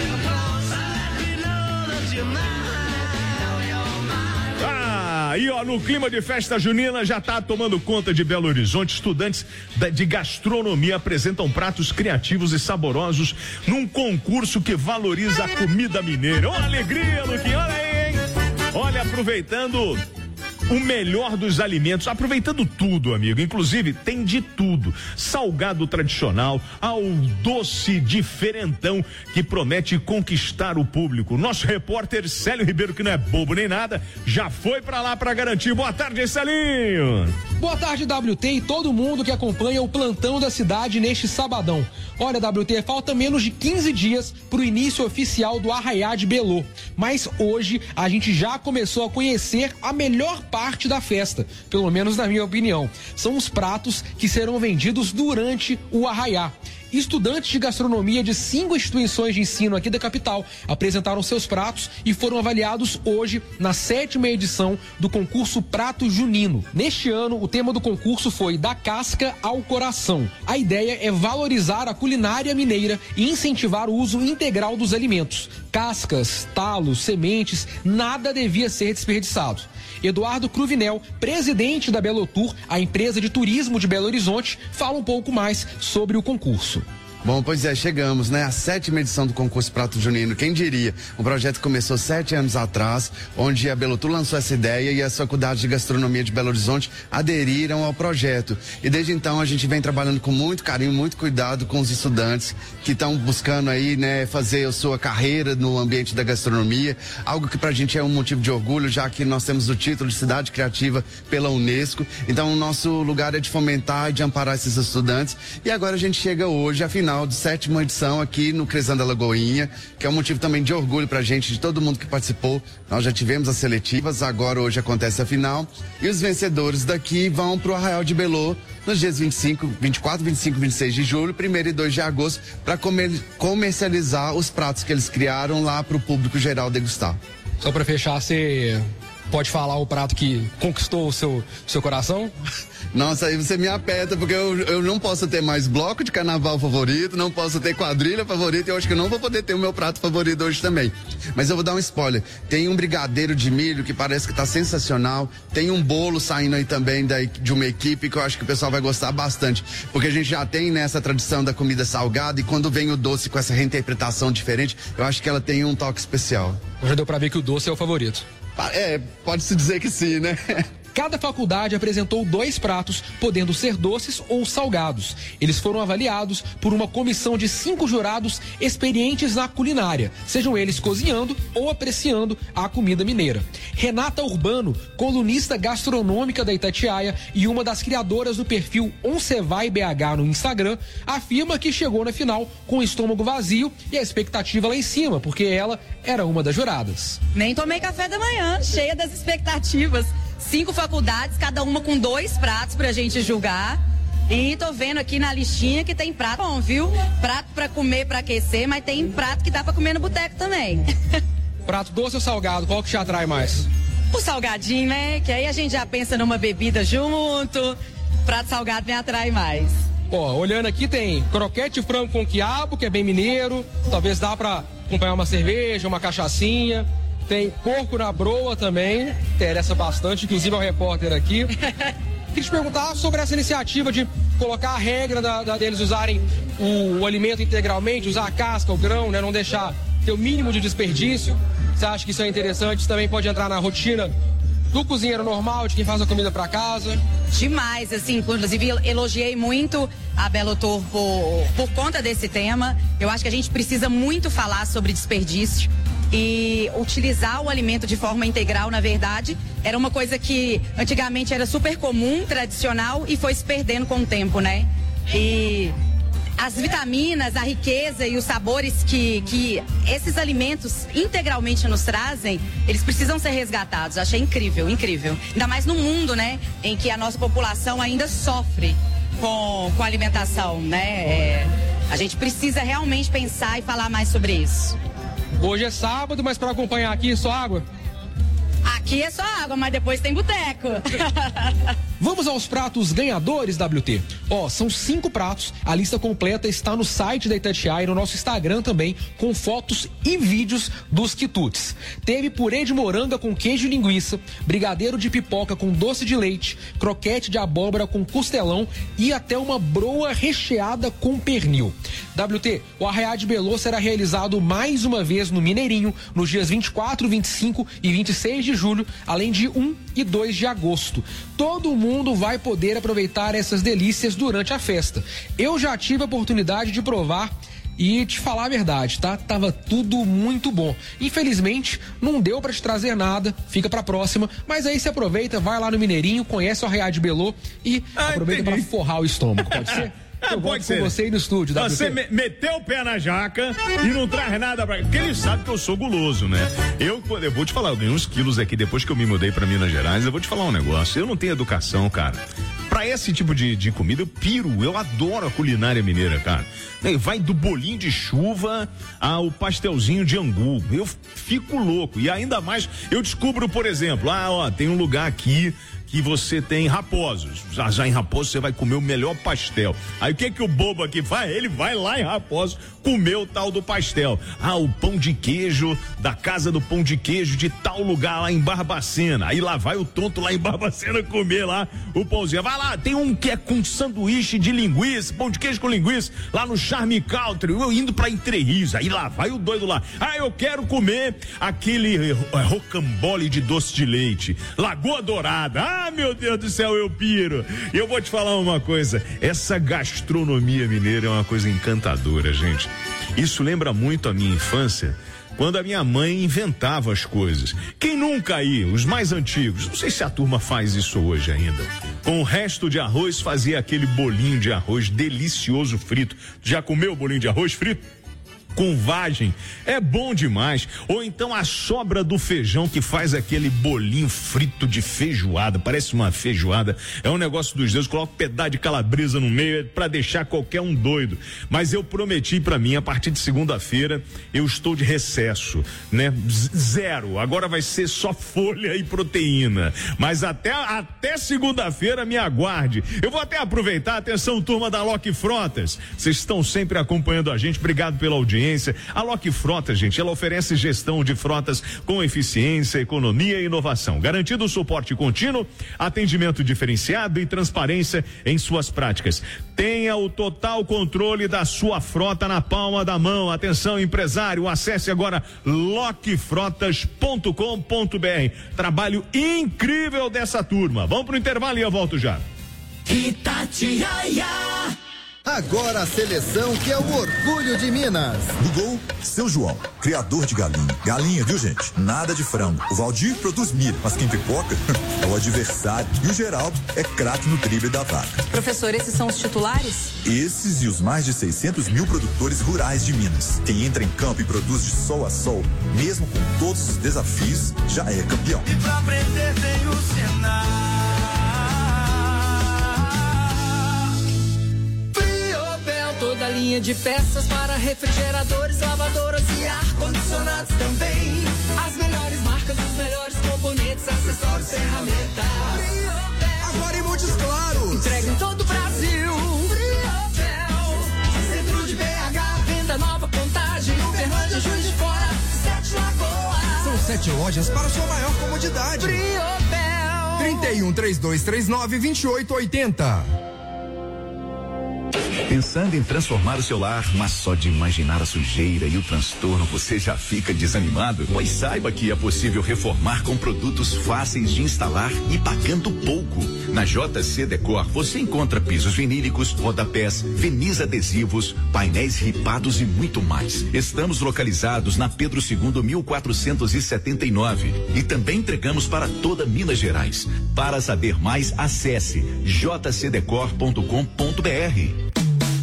E ó, no clima de festa junina já tá tomando conta de Belo Horizonte. Estudantes de gastronomia apresentam pratos criativos e saborosos num concurso que valoriza a comida mineira. Ô, alegria, Luquinha, olha aí, hein? Olha, aproveitando o melhor dos alimentos, aproveitando tudo, amigo, inclusive tem de tudo, salgado tradicional ao doce diferentão que promete conquistar o público. Nosso repórter Célio Ribeiro, que não é bobo nem nada, já foi pra lá pra garantir. Boa tarde, Celinho. Boa tarde, WT, e todo mundo que acompanha o plantão da cidade neste sabadão. Olha, WT, falta menos de 15 dias pro início oficial do Arraiá de Belô, mas hoje a gente já começou a conhecer a melhor parte da festa, pelo menos na minha opinião. São os pratos que serão vendidos durante o Arraiá. Estudantes de gastronomia de 5 instituições de ensino aqui da capital apresentaram seus pratos e foram avaliados hoje na 7ª edição do concurso Prato Junino. Neste ano, o tema do concurso foi Da Casca ao Coração. A ideia é valorizar a culinária mineira e incentivar o uso integral dos alimentos. Cascas, talos, sementes, nada devia ser desperdiçado. Eduardo Cruvinel, presidente da Belotur, a empresa de turismo de Belo Horizonte, fala um pouco mais sobre o concurso. Bom, pois é, chegamos, né? A 7ª edição do concurso Prato Junino, quem diria? Um projeto que começou 7 anos atrás, onde a Belotur lançou essa ideia e as faculdades de gastronomia de Belo Horizonte aderiram ao projeto. E desde então a gente vem trabalhando com muito carinho, muito cuidado com os estudantes que estão buscando aí, né, fazer a sua carreira no ambiente da gastronomia, algo que pra gente é um motivo de orgulho, já que nós temos o título de Cidade Criativa pela Unesco. Então o nosso lugar é de fomentar e de amparar esses estudantes. E agora a gente chega hoje, afinal, de 7ª edição aqui no Crezando a Lagoinha, que é um motivo também de orgulho pra gente, de todo mundo que participou. Nós já tivemos as seletivas, agora hoje acontece a final, e os vencedores daqui vão pro Arraial de Belô nos dias 24, 25, 26 de julho, 1º e 2 de agosto, para comercializar os pratos que eles criaram lá pro público geral degustar. Só para fechar, você pode falar o prato que conquistou o seu coração? Nossa, aí você me aperta, porque eu não posso ter mais bloco de carnaval favorito, não posso ter quadrilha favorita, eu acho que eu não vou poder ter o meu prato favorito hoje também. Mas eu vou dar um spoiler. Tem um brigadeiro de milho que parece que tá sensacional, tem um bolo saindo aí também de uma equipe que eu acho que o pessoal vai gostar bastante, porque a gente já tem nessa tradição da comida salgada e quando vem o doce com essa reinterpretação diferente, eu acho que ela tem um toque especial. Já deu pra ver que o doce é o favorito. Pode-se dizer que sim, né? Cada faculdade apresentou 2 pratos, podendo ser doces ou salgados. Eles foram avaliados por uma comissão de 5 jurados experientes na culinária, sejam eles cozinhando ou apreciando a comida mineira. Renata Urbano, colunista gastronômica da Itatiaia e uma das criadoras do perfil Oncevai BH no Instagram, afirma que chegou na final com o estômago vazio e a expectativa lá em cima, porque ela era uma das juradas. Nem tomei café da manhã, cheia das expectativas. 5 faculdades, cada uma com 2 pratos pra gente julgar. E tô vendo aqui na listinha que tem prato bom, viu? Prato pra comer, pra aquecer, mas tem prato que dá pra comer no boteco também. Prato doce ou salgado, qual que te atrai mais? O salgadinho, né? Que aí a gente já pensa numa bebida junto. Prato salgado me atrai mais. Ó, olhando aqui tem croquete de frango com quiabo, que é bem mineiro. Talvez dá pra acompanhar uma cerveja, uma cachaçinha. Tem porco na broa também, interessa bastante, inclusive ao repórter aqui. Queria te perguntar sobre essa iniciativa de colocar a regra deles usarem o alimento integralmente, usar a casca, o grão, né? Não deixar ter o mínimo de desperdício. Você acha que isso é interessante? Isso também pode entrar na rotina do cozinheiro normal, de quem faz a comida para casa? Demais, assim, inclusive elogiei muito a Belotor por conta desse tema. Eu acho que a gente precisa muito falar sobre desperdício. E utilizar o alimento de forma integral, na verdade, era uma coisa que antigamente era super comum, tradicional e foi se perdendo com o tempo, né? E as vitaminas, a riqueza e os sabores que esses alimentos integralmente nos trazem, eles precisam ser resgatados. Achei incrível, incrível. Ainda mais no mundo, né? Em que a nossa população ainda sofre com a alimentação, né? A gente precisa realmente pensar e falar mais sobre isso. Hoje é sábado, mas para acompanhar aqui, só água? Aqui é só água, mas depois tem boteco. Vamos aos pratos ganhadores, WT. São 5 pratos. A lista completa está no site da Itatiaia e no nosso Instagram também, com fotos e vídeos dos quitutes. Teve purê de moranga com queijo e linguiça, brigadeiro de pipoca com doce de leite, croquete de abóbora com costelão e até uma broa recheada com pernil. WT, o Arraiá de Belô será realizado mais uma vez no Mineirinho, nos dias 24, 25 e 26 de julho, além de 1 e 2 de agosto. Todo mundo vai poder aproveitar essas delícias durante a festa. Eu já tive a oportunidade de provar e te falar a verdade, tá? Tava tudo muito bom. Infelizmente, não deu pra te trazer nada, fica pra próxima, mas aí você aproveita, vai lá no Mineirinho, conhece o Arraiá de Belô e aproveita pra forrar o estômago, pode ser? Eu pode ser. Com você aí no estúdio. Você meteu o pé na jaca e não traz nada pra... Porque ele sabe que eu sou guloso, né? Eu vou te falar, eu ganhei uns quilos aqui depois que eu me mudei pra Minas Gerais. Eu vou te falar um negócio. Eu não tenho educação, cara. Pra esse tipo de comida, eu piro. Eu adoro a culinária mineira, cara. Vai do bolinho de chuva ao pastelzinho de angu. Eu fico louco. E ainda mais, eu descubro, por exemplo, tem um lugar aqui que você tem Raposos. Já em Raposo você vai comer o melhor pastel. Aí o que o bobo aqui faz? Ele vai lá em Raposo comer o tal do pastel. O pão de queijo da casa do pão de queijo de tal lugar lá em Barbacena. Aí lá vai o tonto lá em Barbacena comer lá o pãozinho. Vai lá, tem um que é com sanduíche de linguiça, pão de queijo com linguiça, lá no Charme Country, eu indo pra Entre Rios. Aí lá vai o doido lá. Eu quero comer aquele rocambole de doce de leite, Lagoa Dourada. Meu Deus do céu, eu piro. E eu vou te falar uma coisa, essa gastronomia mineira é uma coisa encantadora, gente. Isso lembra muito a minha infância, quando a minha mãe inventava as coisas. Quem nunca aí, os mais antigos, não sei se a turma faz isso hoje ainda, com o resto de arroz fazia aquele bolinho de arroz delicioso frito. Já comeu o bolinho de arroz frito? com vagem, é bom demais. Ou então a sobra do feijão que faz aquele bolinho frito de feijoada, parece uma feijoada, é um negócio dos deuses, coloca um pedaço de calabresa no meio para deixar qualquer um doido. Mas eu prometi para mim, a partir de segunda-feira, eu estou de recesso, né? Zero, agora vai ser só folha e proteína, mas até segunda-feira me aguarde. Eu vou até aproveitar, atenção turma da Loki Frotas, vocês estão sempre acompanhando a gente, obrigado pela audiência. A Loki Frotas, gente, ela oferece gestão de frotas com eficiência, economia e inovação, garantindo suporte contínuo, atendimento diferenciado e transparência em suas práticas. Tenha o total controle da sua frota na palma da mão. Atenção, empresário, acesse agora lockfrotas.com.br. Trabalho incrível dessa turma. Vamos pro intervalo e eu volto já. Itatiaia. Agora a seleção que é o orgulho de Minas. No gol, seu João, criador de galinha. Galinha, viu, gente? Nada de frango. O Valdir produz milho, mas quem pipoca é o adversário. E o Geraldo é craque no drible da vaca. Professor, esses são os titulares? Esses e os mais de 600 mil produtores rurais de Minas. Quem entra em campo e produz de sol a sol, mesmo com todos os desafios, já é campeão. E pra aprender tem o Senai. Toda linha de peças para refrigeradores, lavadoras e ar-condicionados também. As melhores marcas, os melhores componentes, acessórios, ferramentas. Agora em Montes Claros. Entrega em todo o Brasil. Centro de BH, venda nova, Contagem, Uberlândia, Juiz de Fora, 7 Lagoas. São 7 lojas para sua maior comodidade. 31-3239-2880. Pensando em transformar o seu lar, mas só de imaginar a sujeira e o transtorno você já fica desanimado? Pois saiba que é possível reformar com produtos fáceis de instalar e pagando pouco. Na JC Decor você encontra pisos vinílicos, rodapés, verniz adesivos, painéis ripados e muito mais. Estamos localizados na Pedro II, 1479 e também entregamos para toda Minas Gerais. Para saber mais, acesse jcdecor.com.br.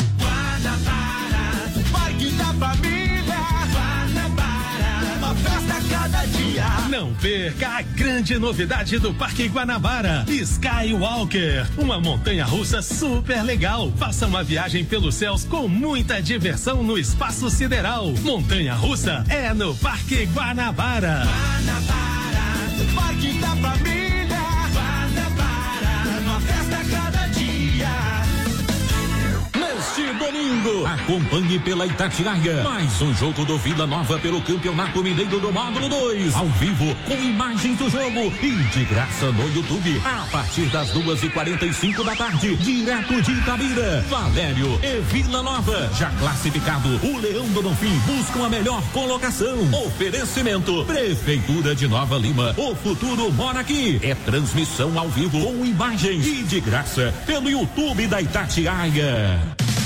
Parque da Família, Guanabara, uma festa a cada dia. Não perca a grande novidade do Parque Guanabara, Skywalker, uma montanha-russa super legal. Faça uma viagem pelos céus com muita diversão no espaço sideral. Montanha-russa é no Parque Guanabara. Guanabara, Parque da Família, Guanabara, uma festa a cada dia. Neste domingo, acompanhe pela Itatiaia mais um jogo do Vila Nova pelo Campeonato Mineiro do Módulo 2, ao vivo, com imagens do jogo e de graça no YouTube, a partir das 2h45 da tarde, direto de Itabira. Valério e Vila Nova, já classificado, o Leão do Bonfim busca a melhor colocação. Oferecimento, Prefeitura de Nova Lima, o futuro mora aqui. É transmissão ao vivo com imagens e de graça pelo YouTube da Itatiaia.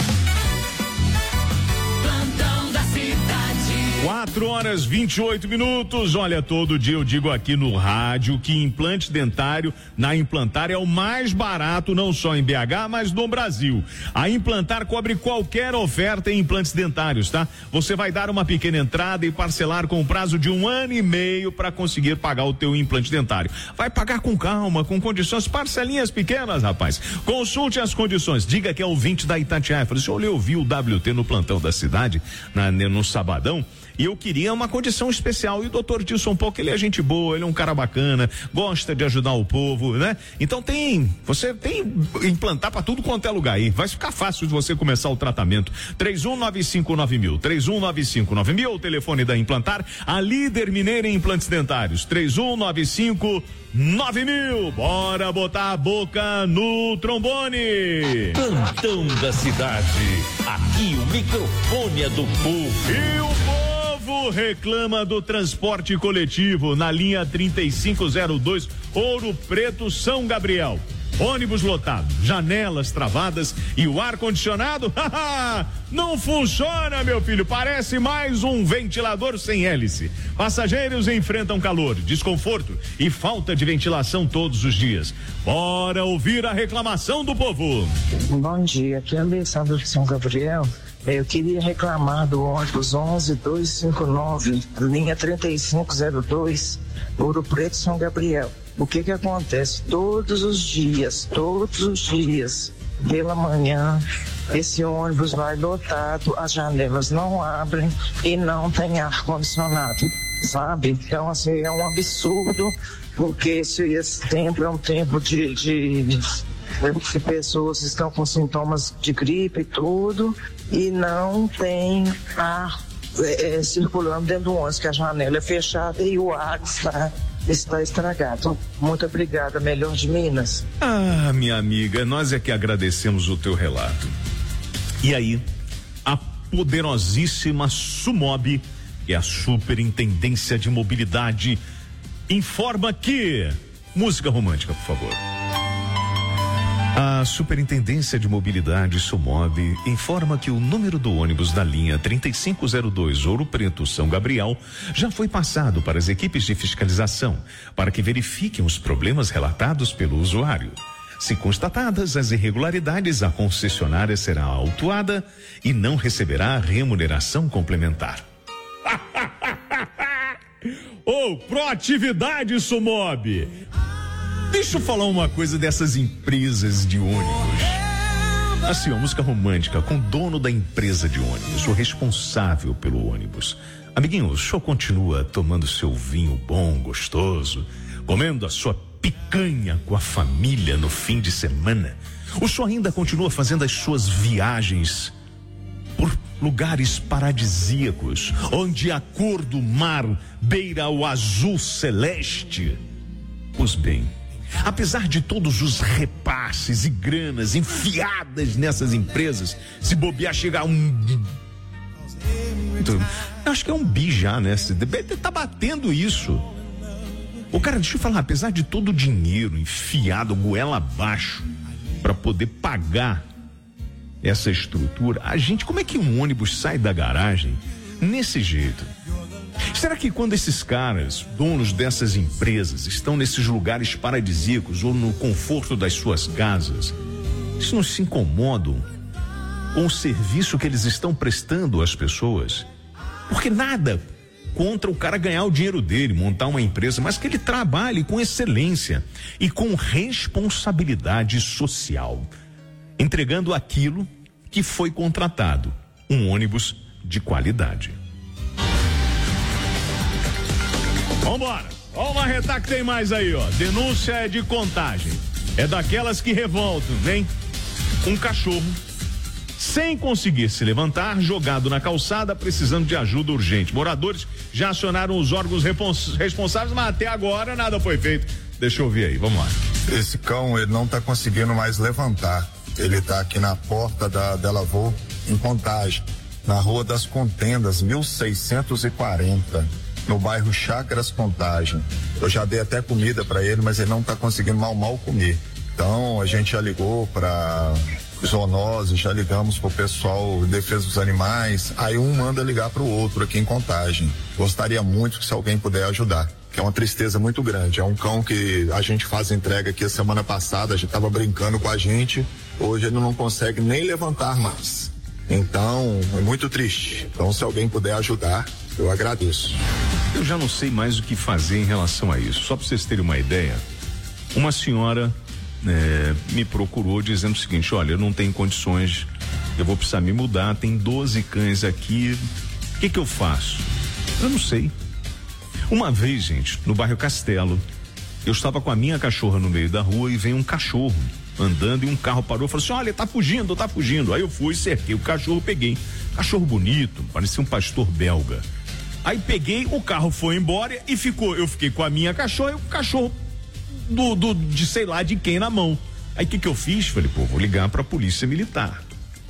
4h28. Olha, todo dia eu digo aqui no rádio que implante dentário na Implantar é o mais barato, não só em BH, mas no Brasil. A Implantar cobre qualquer oferta em implantes dentários, tá? Você vai dar uma pequena entrada e parcelar com prazo de 1 ano e meio para conseguir pagar o teu implante dentário. Vai pagar com calma, com condições, parcelinhas pequenas, rapaz. Consulte as condições, diga que é ouvinte da Itatiaia. Falei, senhor, eu vi o WT no plantão da cidade, no sabadão, e eu queria uma condição especial. E o doutor Dilson Pouco, ele é gente boa, ele é um cara bacana, gosta de ajudar o povo, né? Então você tem implantar para tudo quanto é lugar aí. Vai ficar fácil de você começar o tratamento. 31959000, 31959000, o telefone da Implantar, a líder mineira em implantes dentários. 31959000. Bora botar a boca no trombone. Plantão da cidade. Aqui o microfone é do povo. E o povo reclama do transporte coletivo na linha 3502 Ouro Preto, São Gabriel. Ônibus lotado, janelas travadas e o ar-condicionado, não funciona, meu filho, parece mais um ventilador sem hélice. Passageiros enfrentam calor, desconforto e falta de ventilação todos os dias. Bora ouvir a reclamação do povo. Bom dia, aqui é a Alessandra de São Gabriel. Eu queria reclamar do ônibus 11259, linha 3502, Ouro Preto, São Gabriel. O que acontece? Todos os dias, pela manhã, esse ônibus vai lotado, as janelas não abrem e não tem ar-condicionado, sabe? Então, assim, é um absurdo, porque esse tempo é um tempo de pessoas estão com sintomas de gripe e tudo, e não tem ar circulando dentro do ônibus, que a janela é fechada e o ar está estragado. Muito obrigada, Melhor de Minas. Ah, minha amiga, nós é que agradecemos o teu relato. E aí, a poderosíssima SUMOB, que é a Superintendência de Mobilidade, informa que... Música romântica, por favor. A Superintendência de Mobilidade SUMOB informa que o número do ônibus da linha 3502 Ouro Preto São Gabriel já foi passado para as equipes de fiscalização para que verifiquem os problemas relatados pelo usuário. Se constatadas as irregularidades, a concessionária será autuada e não receberá remuneração complementar. Proatividade, SUMOB! Deixa eu falar uma coisa dessas empresas de ônibus. Assim, ó, música romântica com o dono da empresa de ônibus, o responsável pelo ônibus. Amiguinho, o senhor continua tomando seu vinho bom, gostoso, comendo a sua picanha com a família no fim de semana? O senhor ainda continua fazendo as suas viagens por lugares paradisíacos, onde a cor do mar beira o azul celeste? Pois bem, apesar de todos os repasses e granas enfiadas nessas empresas, se bobear chegar eu acho que é um bi já, né? Tá batendo isso. O cara, deixa eu falar, apesar de todo o dinheiro enfiado goela abaixo para poder pagar essa estrutura, a gente, como é que um ônibus sai da garagem nesse jeito? Será que quando esses caras, donos dessas empresas, estão nesses lugares paradisíacos ou no conforto das suas casas, eles não se incomodam com o serviço que eles estão prestando às pessoas? Porque nada contra o cara ganhar o dinheiro dele, montar uma empresa, mas que ele trabalhe com excelência e com responsabilidade social, entregando aquilo que foi contratado, um ônibus de qualidade. Vambora, vamos arretar que tem mais aí, ó. Denúncia é de Contagem, é daquelas que revoltam, hein? Um cachorro sem conseguir se levantar, jogado na calçada, precisando de ajuda urgente. Moradores já acionaram os órgãos responsáveis, mas até agora nada foi feito. Deixa eu ver aí, vamos lá. Esse cão, ele não tá conseguindo mais levantar. Ele tá aqui na porta da Delavô, em Contagem, na Rua das Contendas, 1640, no bairro Chácaras, Contagem. Eu já dei até comida para ele, mas ele não tá conseguindo mal comer. Então, a gente já ligou para zoonose, já ligamos pro pessoal de defesa dos animais, aí um manda ligar pro outro aqui em Contagem. Gostaria muito que se alguém puder ajudar, que é uma tristeza muito grande. É um cão que a gente faz entrega aqui a semana passada, a gente tava brincando com a gente, hoje ele não consegue nem levantar mais. Então, é muito triste. Então, se alguém puder ajudar, eu agradeço. Eu já não sei mais o que fazer em relação a isso. Só para vocês terem uma ideia, uma senhora me procurou dizendo o seguinte: olha, eu não tenho condições, eu vou precisar me mudar, tem 12 cães aqui, o que eu faço? Eu não sei. Uma vez, gente, no bairro Castelo, eu estava com a minha cachorra no meio da rua e veio um cachorro andando e um carro parou e falou assim: olha, tá fugindo. Aí eu fui, cerquei o cachorro, peguei. Cachorro bonito, parecia um pastor belga. Aí peguei, o carro foi embora e eu fiquei com a minha cachorra e o cachorro de sei lá de quem na mão. Aí o que eu fiz? Falei, vou ligar pra Polícia Militar.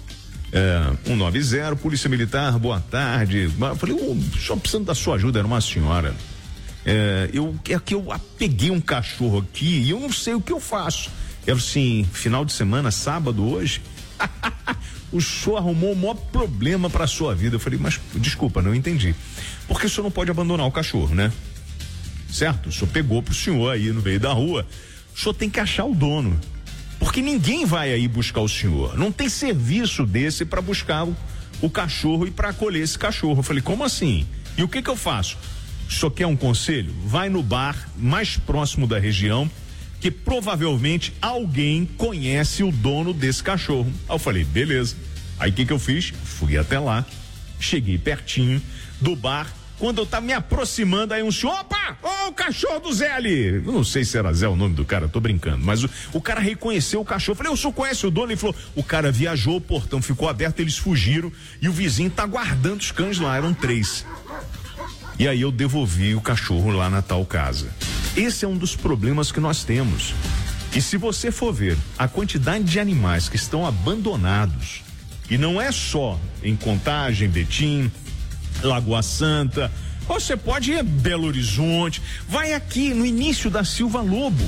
190, Polícia Militar, boa tarde. Falei, só precisando da sua ajuda, era uma senhora. Eu peguei um cachorro aqui e eu não sei o que eu faço. Ela assim, final de semana, sábado hoje, o senhor arrumou o maior problema pra sua vida. Eu falei, mas desculpa, não entendi. Porque o senhor não pode abandonar o cachorro, né? Certo? O senhor pegou pro senhor aí no meio da rua, o senhor tem que achar o dono, porque ninguém vai aí buscar o senhor, não tem serviço desse para buscar o cachorro e para acolher esse cachorro. Eu falei, como assim? E o que eu faço? O senhor quer um conselho? Vai no bar mais próximo da região, que provavelmente alguém conhece o dono desse cachorro. Aí eu falei, beleza. Aí o que eu fiz? Fui até lá, cheguei pertinho do bar. Quando eu tava me aproximando, aí um senhor, opa, o cachorro do Zé ali. Eu não sei se era Zé o nome do cara, tô brincando, mas o cara reconheceu o cachorro. Eu falei, o senhor conhece o dono? Ele falou, o cara viajou, o portão ficou aberto, eles fugiram e o vizinho tá guardando os cães lá, eram 3. E aí eu devolvi o cachorro lá na tal casa. Esse é um dos problemas que nós temos. E se você for ver a quantidade de animais que estão abandonados, e não é só em Contagem, Betim, Lagoa Santa, você pode ir a Belo Horizonte, vai aqui no início da Silva Lobo,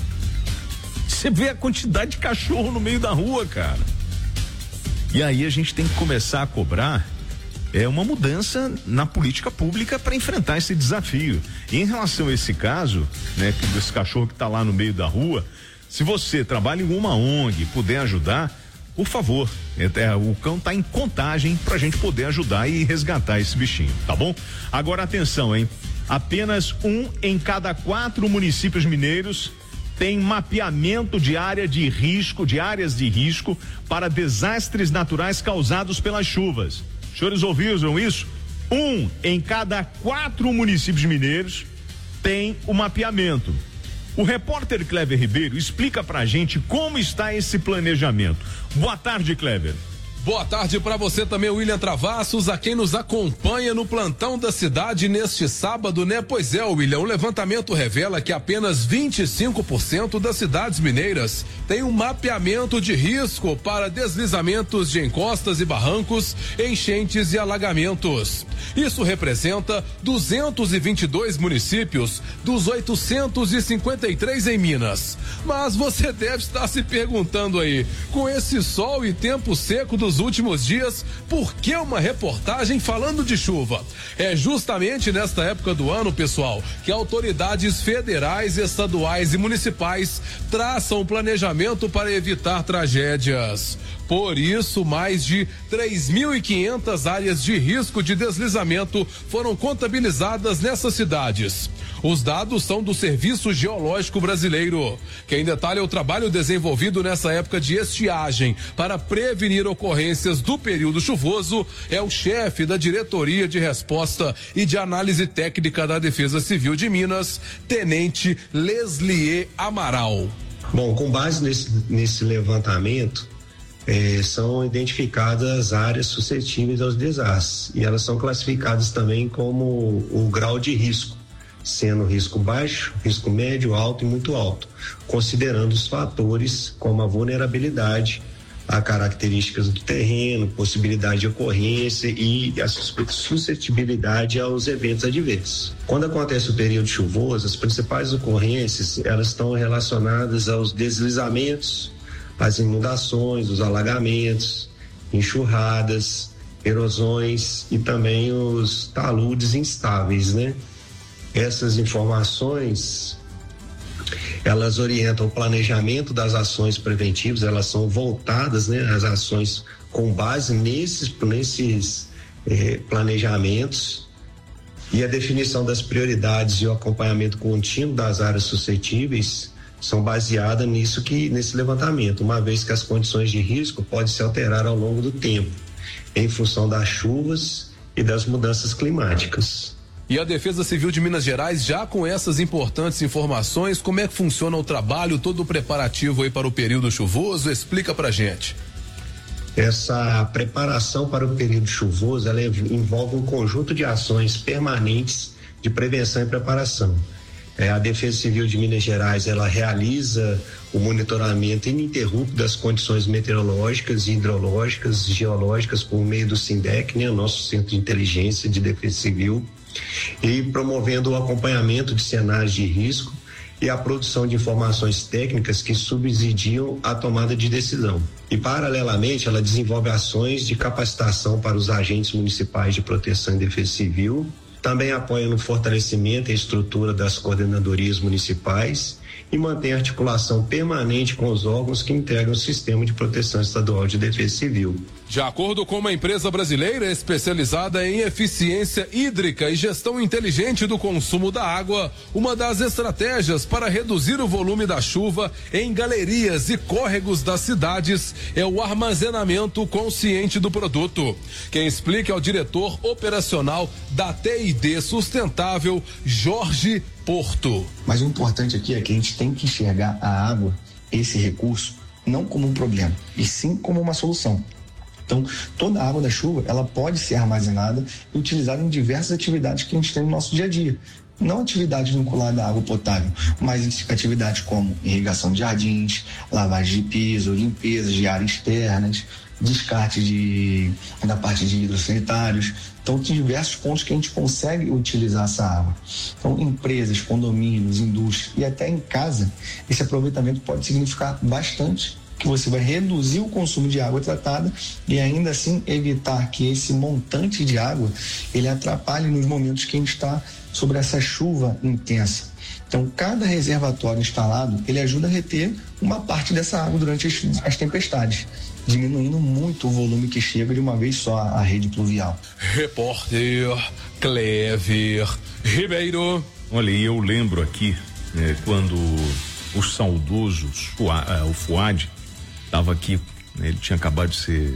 você vê a quantidade de cachorro no meio da rua, cara. E aí a gente tem que começar a cobrar uma mudança na política pública para enfrentar esse desafio. E em relação a esse caso, né, desse cachorro que está lá no meio da rua, se você trabalha em uma ONG, puder ajudar, por favor, o cão tá em Contagem pra gente poder ajudar e resgatar esse bichinho, tá bom? Agora atenção, hein? Apenas 1 em cada 4 municípios mineiros tem mapeamento de áreas de risco para desastres naturais causados pelas chuvas. Os senhores ouviram isso? 1 em cada 4 municípios mineiros tem o mapeamento. O repórter Cleber Ribeiro explica pra gente como está esse planejamento. Boa tarde, Cleber. Boa tarde para você também, William Travassos, a quem nos acompanha no plantão da cidade neste sábado, né? Pois é, William, o levantamento revela que apenas 25% das cidades mineiras têm um mapeamento de risco para deslizamentos de encostas e barrancos, enchentes e alagamentos. Isso representa 222 municípios dos 853 em Minas. Mas você deve estar se perguntando aí, com esse sol e tempo seco dos últimos dias, por que uma reportagem falando de chuva? É justamente nesta época do ano, pessoal, que autoridades federais, estaduais e municipais traçam um planejamento para evitar tragédias. Por isso, mais de 3.500 áreas de risco de deslizamento foram contabilizadas nessas cidades. Os dados são do Serviço Geológico Brasileiro. Quem detalha o trabalho desenvolvido nessa época de estiagem para prevenir ocorrências do período chuvoso é o chefe da Diretoria de Resposta e de Análise Técnica da Defesa Civil de Minas, Tenente Leslier Amaral. Bom, com base nesse levantamento, são identificadas áreas suscetíveis aos desastres e elas são classificadas também como o grau de risco, sendo risco baixo, risco médio, alto e muito alto, considerando os fatores como a vulnerabilidade, as características do terreno, possibilidade de ocorrência e a suscetibilidade aos eventos adversos. Quando acontece o período chuvoso, as principais ocorrências elas estão relacionadas aos deslizamentos, as inundações, os alagamentos, enxurradas, erosões e também os taludes instáveis, né? Essas informações, elas orientam o planejamento das ações preventivas, elas são voltadas, né, às ações com base nesses planejamentos e a definição das prioridades e o acompanhamento contínuo das áreas suscetíveis são baseadas nesse levantamento, uma vez que as condições de risco podem se alterar ao longo do tempo, em função das chuvas e das mudanças climáticas. E a Defesa Civil de Minas Gerais, já com essas importantes informações, como é que funciona o trabalho, todo o preparativo aí para o período chuvoso? Explica pra gente. Essa preparação para o período chuvoso, ela envolve um conjunto de ações permanentes de prevenção e preparação. A Defesa Civil de Minas Gerais, ela realiza o monitoramento ininterrupto das condições meteorológicas, hidrológicas, geológicas por meio do SINDEC, né, o nosso Centro de Inteligência de Defesa Civil, e promovendo o acompanhamento de cenários de risco e a produção de informações técnicas que subsidiam a tomada de decisão. E, paralelamente, ela desenvolve ações de capacitação para os agentes municipais de proteção e defesa civil, também apoia no fortalecimento e estrutura das coordenadorias municipais e mantém articulação permanente com os órgãos que integram o Sistema de Proteção Estadual de Defesa Civil. De acordo com uma empresa brasileira especializada em eficiência hídrica e gestão inteligente do consumo da água, uma das estratégias para reduzir o volume da chuva em galerias e córregos das cidades é o armazenamento consciente do produto. Quem explica é o diretor operacional da TID Sustentável, Jorge Porto. Mas o importante aqui é que a gente tem que enxergar a água, esse recurso, não como um problema, e sim como uma solução. Então, toda a água da chuva, ela pode ser armazenada e utilizada em diversas atividades que a gente tem no nosso dia a dia. Não atividade vinculada à água potável, mas atividades como irrigação de jardins, lavagem de piso, limpeza de áreas externas, descarte da parte de hidrossanitários. Então, tem diversos pontos que a gente consegue utilizar essa água. Então, empresas, condomínios, indústrias e até em casa, esse aproveitamento pode significar bastante, que você vai reduzir o consumo de água tratada e ainda assim evitar que esse montante de água ele atrapalhe nos momentos que a gente está sobre essa chuva intensa. Então, cada reservatório instalado, ele ajuda a reter uma parte dessa água durante as tempestades, diminuindo muito o volume que chega de uma vez só à rede pluvial. Repórter Clever Ribeiro. Olha, eu lembro aqui, quando o saudoso o Fuad estava aqui, né, ele tinha acabado de ser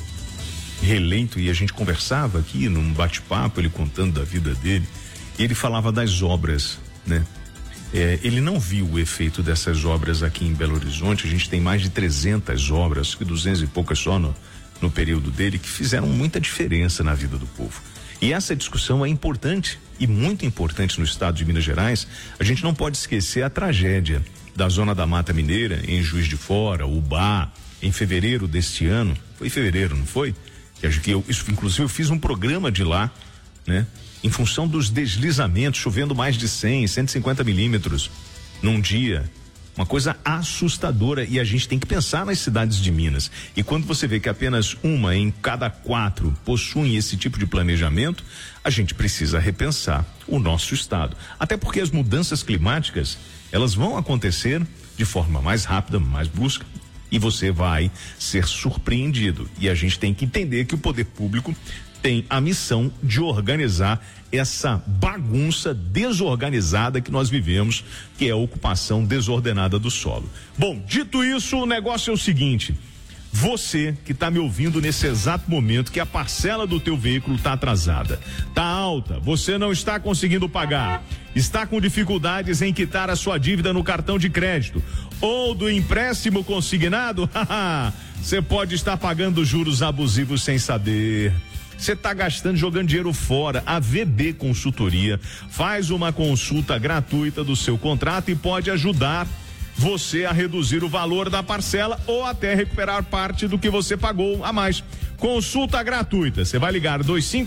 reeleito e a gente conversava aqui num bate-papo, ele contando da vida dele, e ele falava das obras, né? Ele não viu o efeito dessas obras aqui em Belo Horizonte. A gente tem mais de 300 obras, 200 e poucas só no período dele, que fizeram muita diferença na vida do povo. E essa discussão é importante e muito importante no estado de Minas Gerais. A gente não pode esquecer a tragédia da Zona da Mata Mineira, em Juiz de Fora, Ubá, em fevereiro deste ano. Foi em fevereiro, não foi? Inclusive eu fiz um programa de lá, né? Em função dos deslizamentos, chovendo mais de 150 milímetros num dia. Uma coisa assustadora, e a gente tem que pensar nas cidades de Minas. E quando você vê que apenas uma em cada 4 possuem esse tipo de planejamento, a gente precisa repensar o nosso estado. Até porque as mudanças climáticas, elas vão acontecer de forma mais rápida, mais brusca, e você vai ser surpreendido. E a gente tem que entender que o poder público tem a missão de organizar essa bagunça desorganizada que nós vivemos, que é a ocupação desordenada do solo. Bom, dito isso, o negócio é o seguinte: você que está me ouvindo nesse exato momento, que a parcela do teu veículo está atrasada, está alta, você não está conseguindo pagar, está com dificuldades em quitar a sua dívida no cartão de crédito ou do empréstimo consignado, você pode estar pagando juros abusivos sem saber. Você está gastando, jogando dinheiro fora. A VB Consultoria faz uma consulta gratuita do seu contrato e pode ajudar você a reduzir o valor da parcela ou até recuperar parte do que você pagou a mais. Consulta gratuita, você vai ligar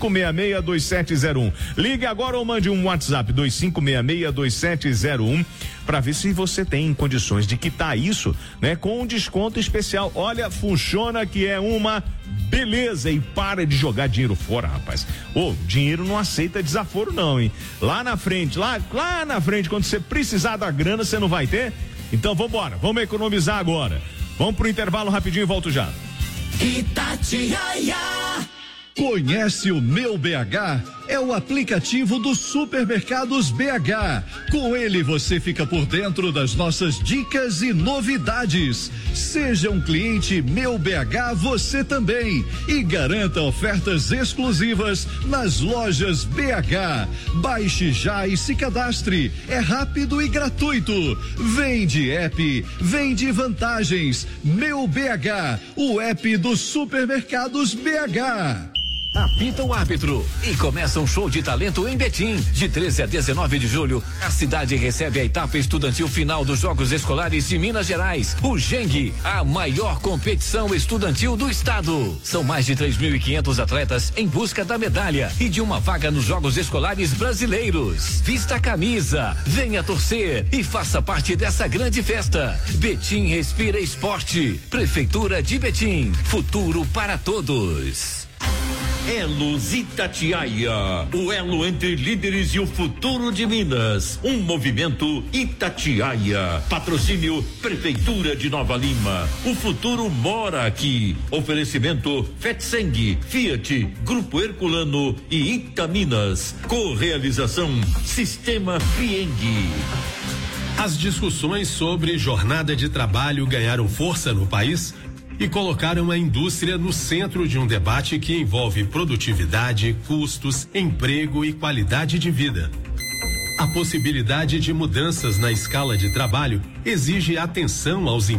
2566-2701. Ligue agora ou mande um WhatsApp 2566-2701 para ver se você tem condições de quitar isso, né? Com um desconto especial. Olha, funciona que é uma beleza. E para de jogar dinheiro fora, rapaz. Dinheiro não aceita desaforo não, hein? Lá na frente, quando você precisar da grana, você não vai ter? Então vambora, vamos economizar agora. Vamos pro intervalo rapidinho e volto já. Itatiaia. Conhece o Meu BH? É o aplicativo dos supermercados BH. Com ele você fica por dentro das nossas dicas e novidades. Seja um cliente Meu BH você também e garanta ofertas exclusivas nas lojas BH. Baixe já e se cadastre. É rápido e gratuito. Vende app, vende vantagens. Meu BH, o app dos supermercados BH. Apita o árbitro e começa um show de talento em Betim. De 13 a 19 de julho, a cidade recebe a etapa estudantil final dos Jogos Escolares de Minas Gerais, o GENG, a maior competição estudantil do estado. São mais de 3.500 atletas em busca da medalha e de uma vaga nos Jogos Escolares brasileiros. Vista a camisa, venha torcer e faça parte dessa grande festa. Betim respira esporte. Prefeitura de Betim, futuro para todos. Elos Itatiaia, o elo entre líderes e o futuro de Minas. Um movimento Itatiaia. Patrocínio Prefeitura de Nova Lima. O futuro mora aqui. Oferecimento Fetseng, Fiat, Grupo Herculano e Itaminas. Correalização Sistema Fieng. As discussões sobre jornada de trabalho ganharam força no país e colocaram a indústria no centro de um debate que envolve produtividade, custos, emprego e qualidade de vida. A possibilidade de mudanças na escala de trabalho exige atenção aos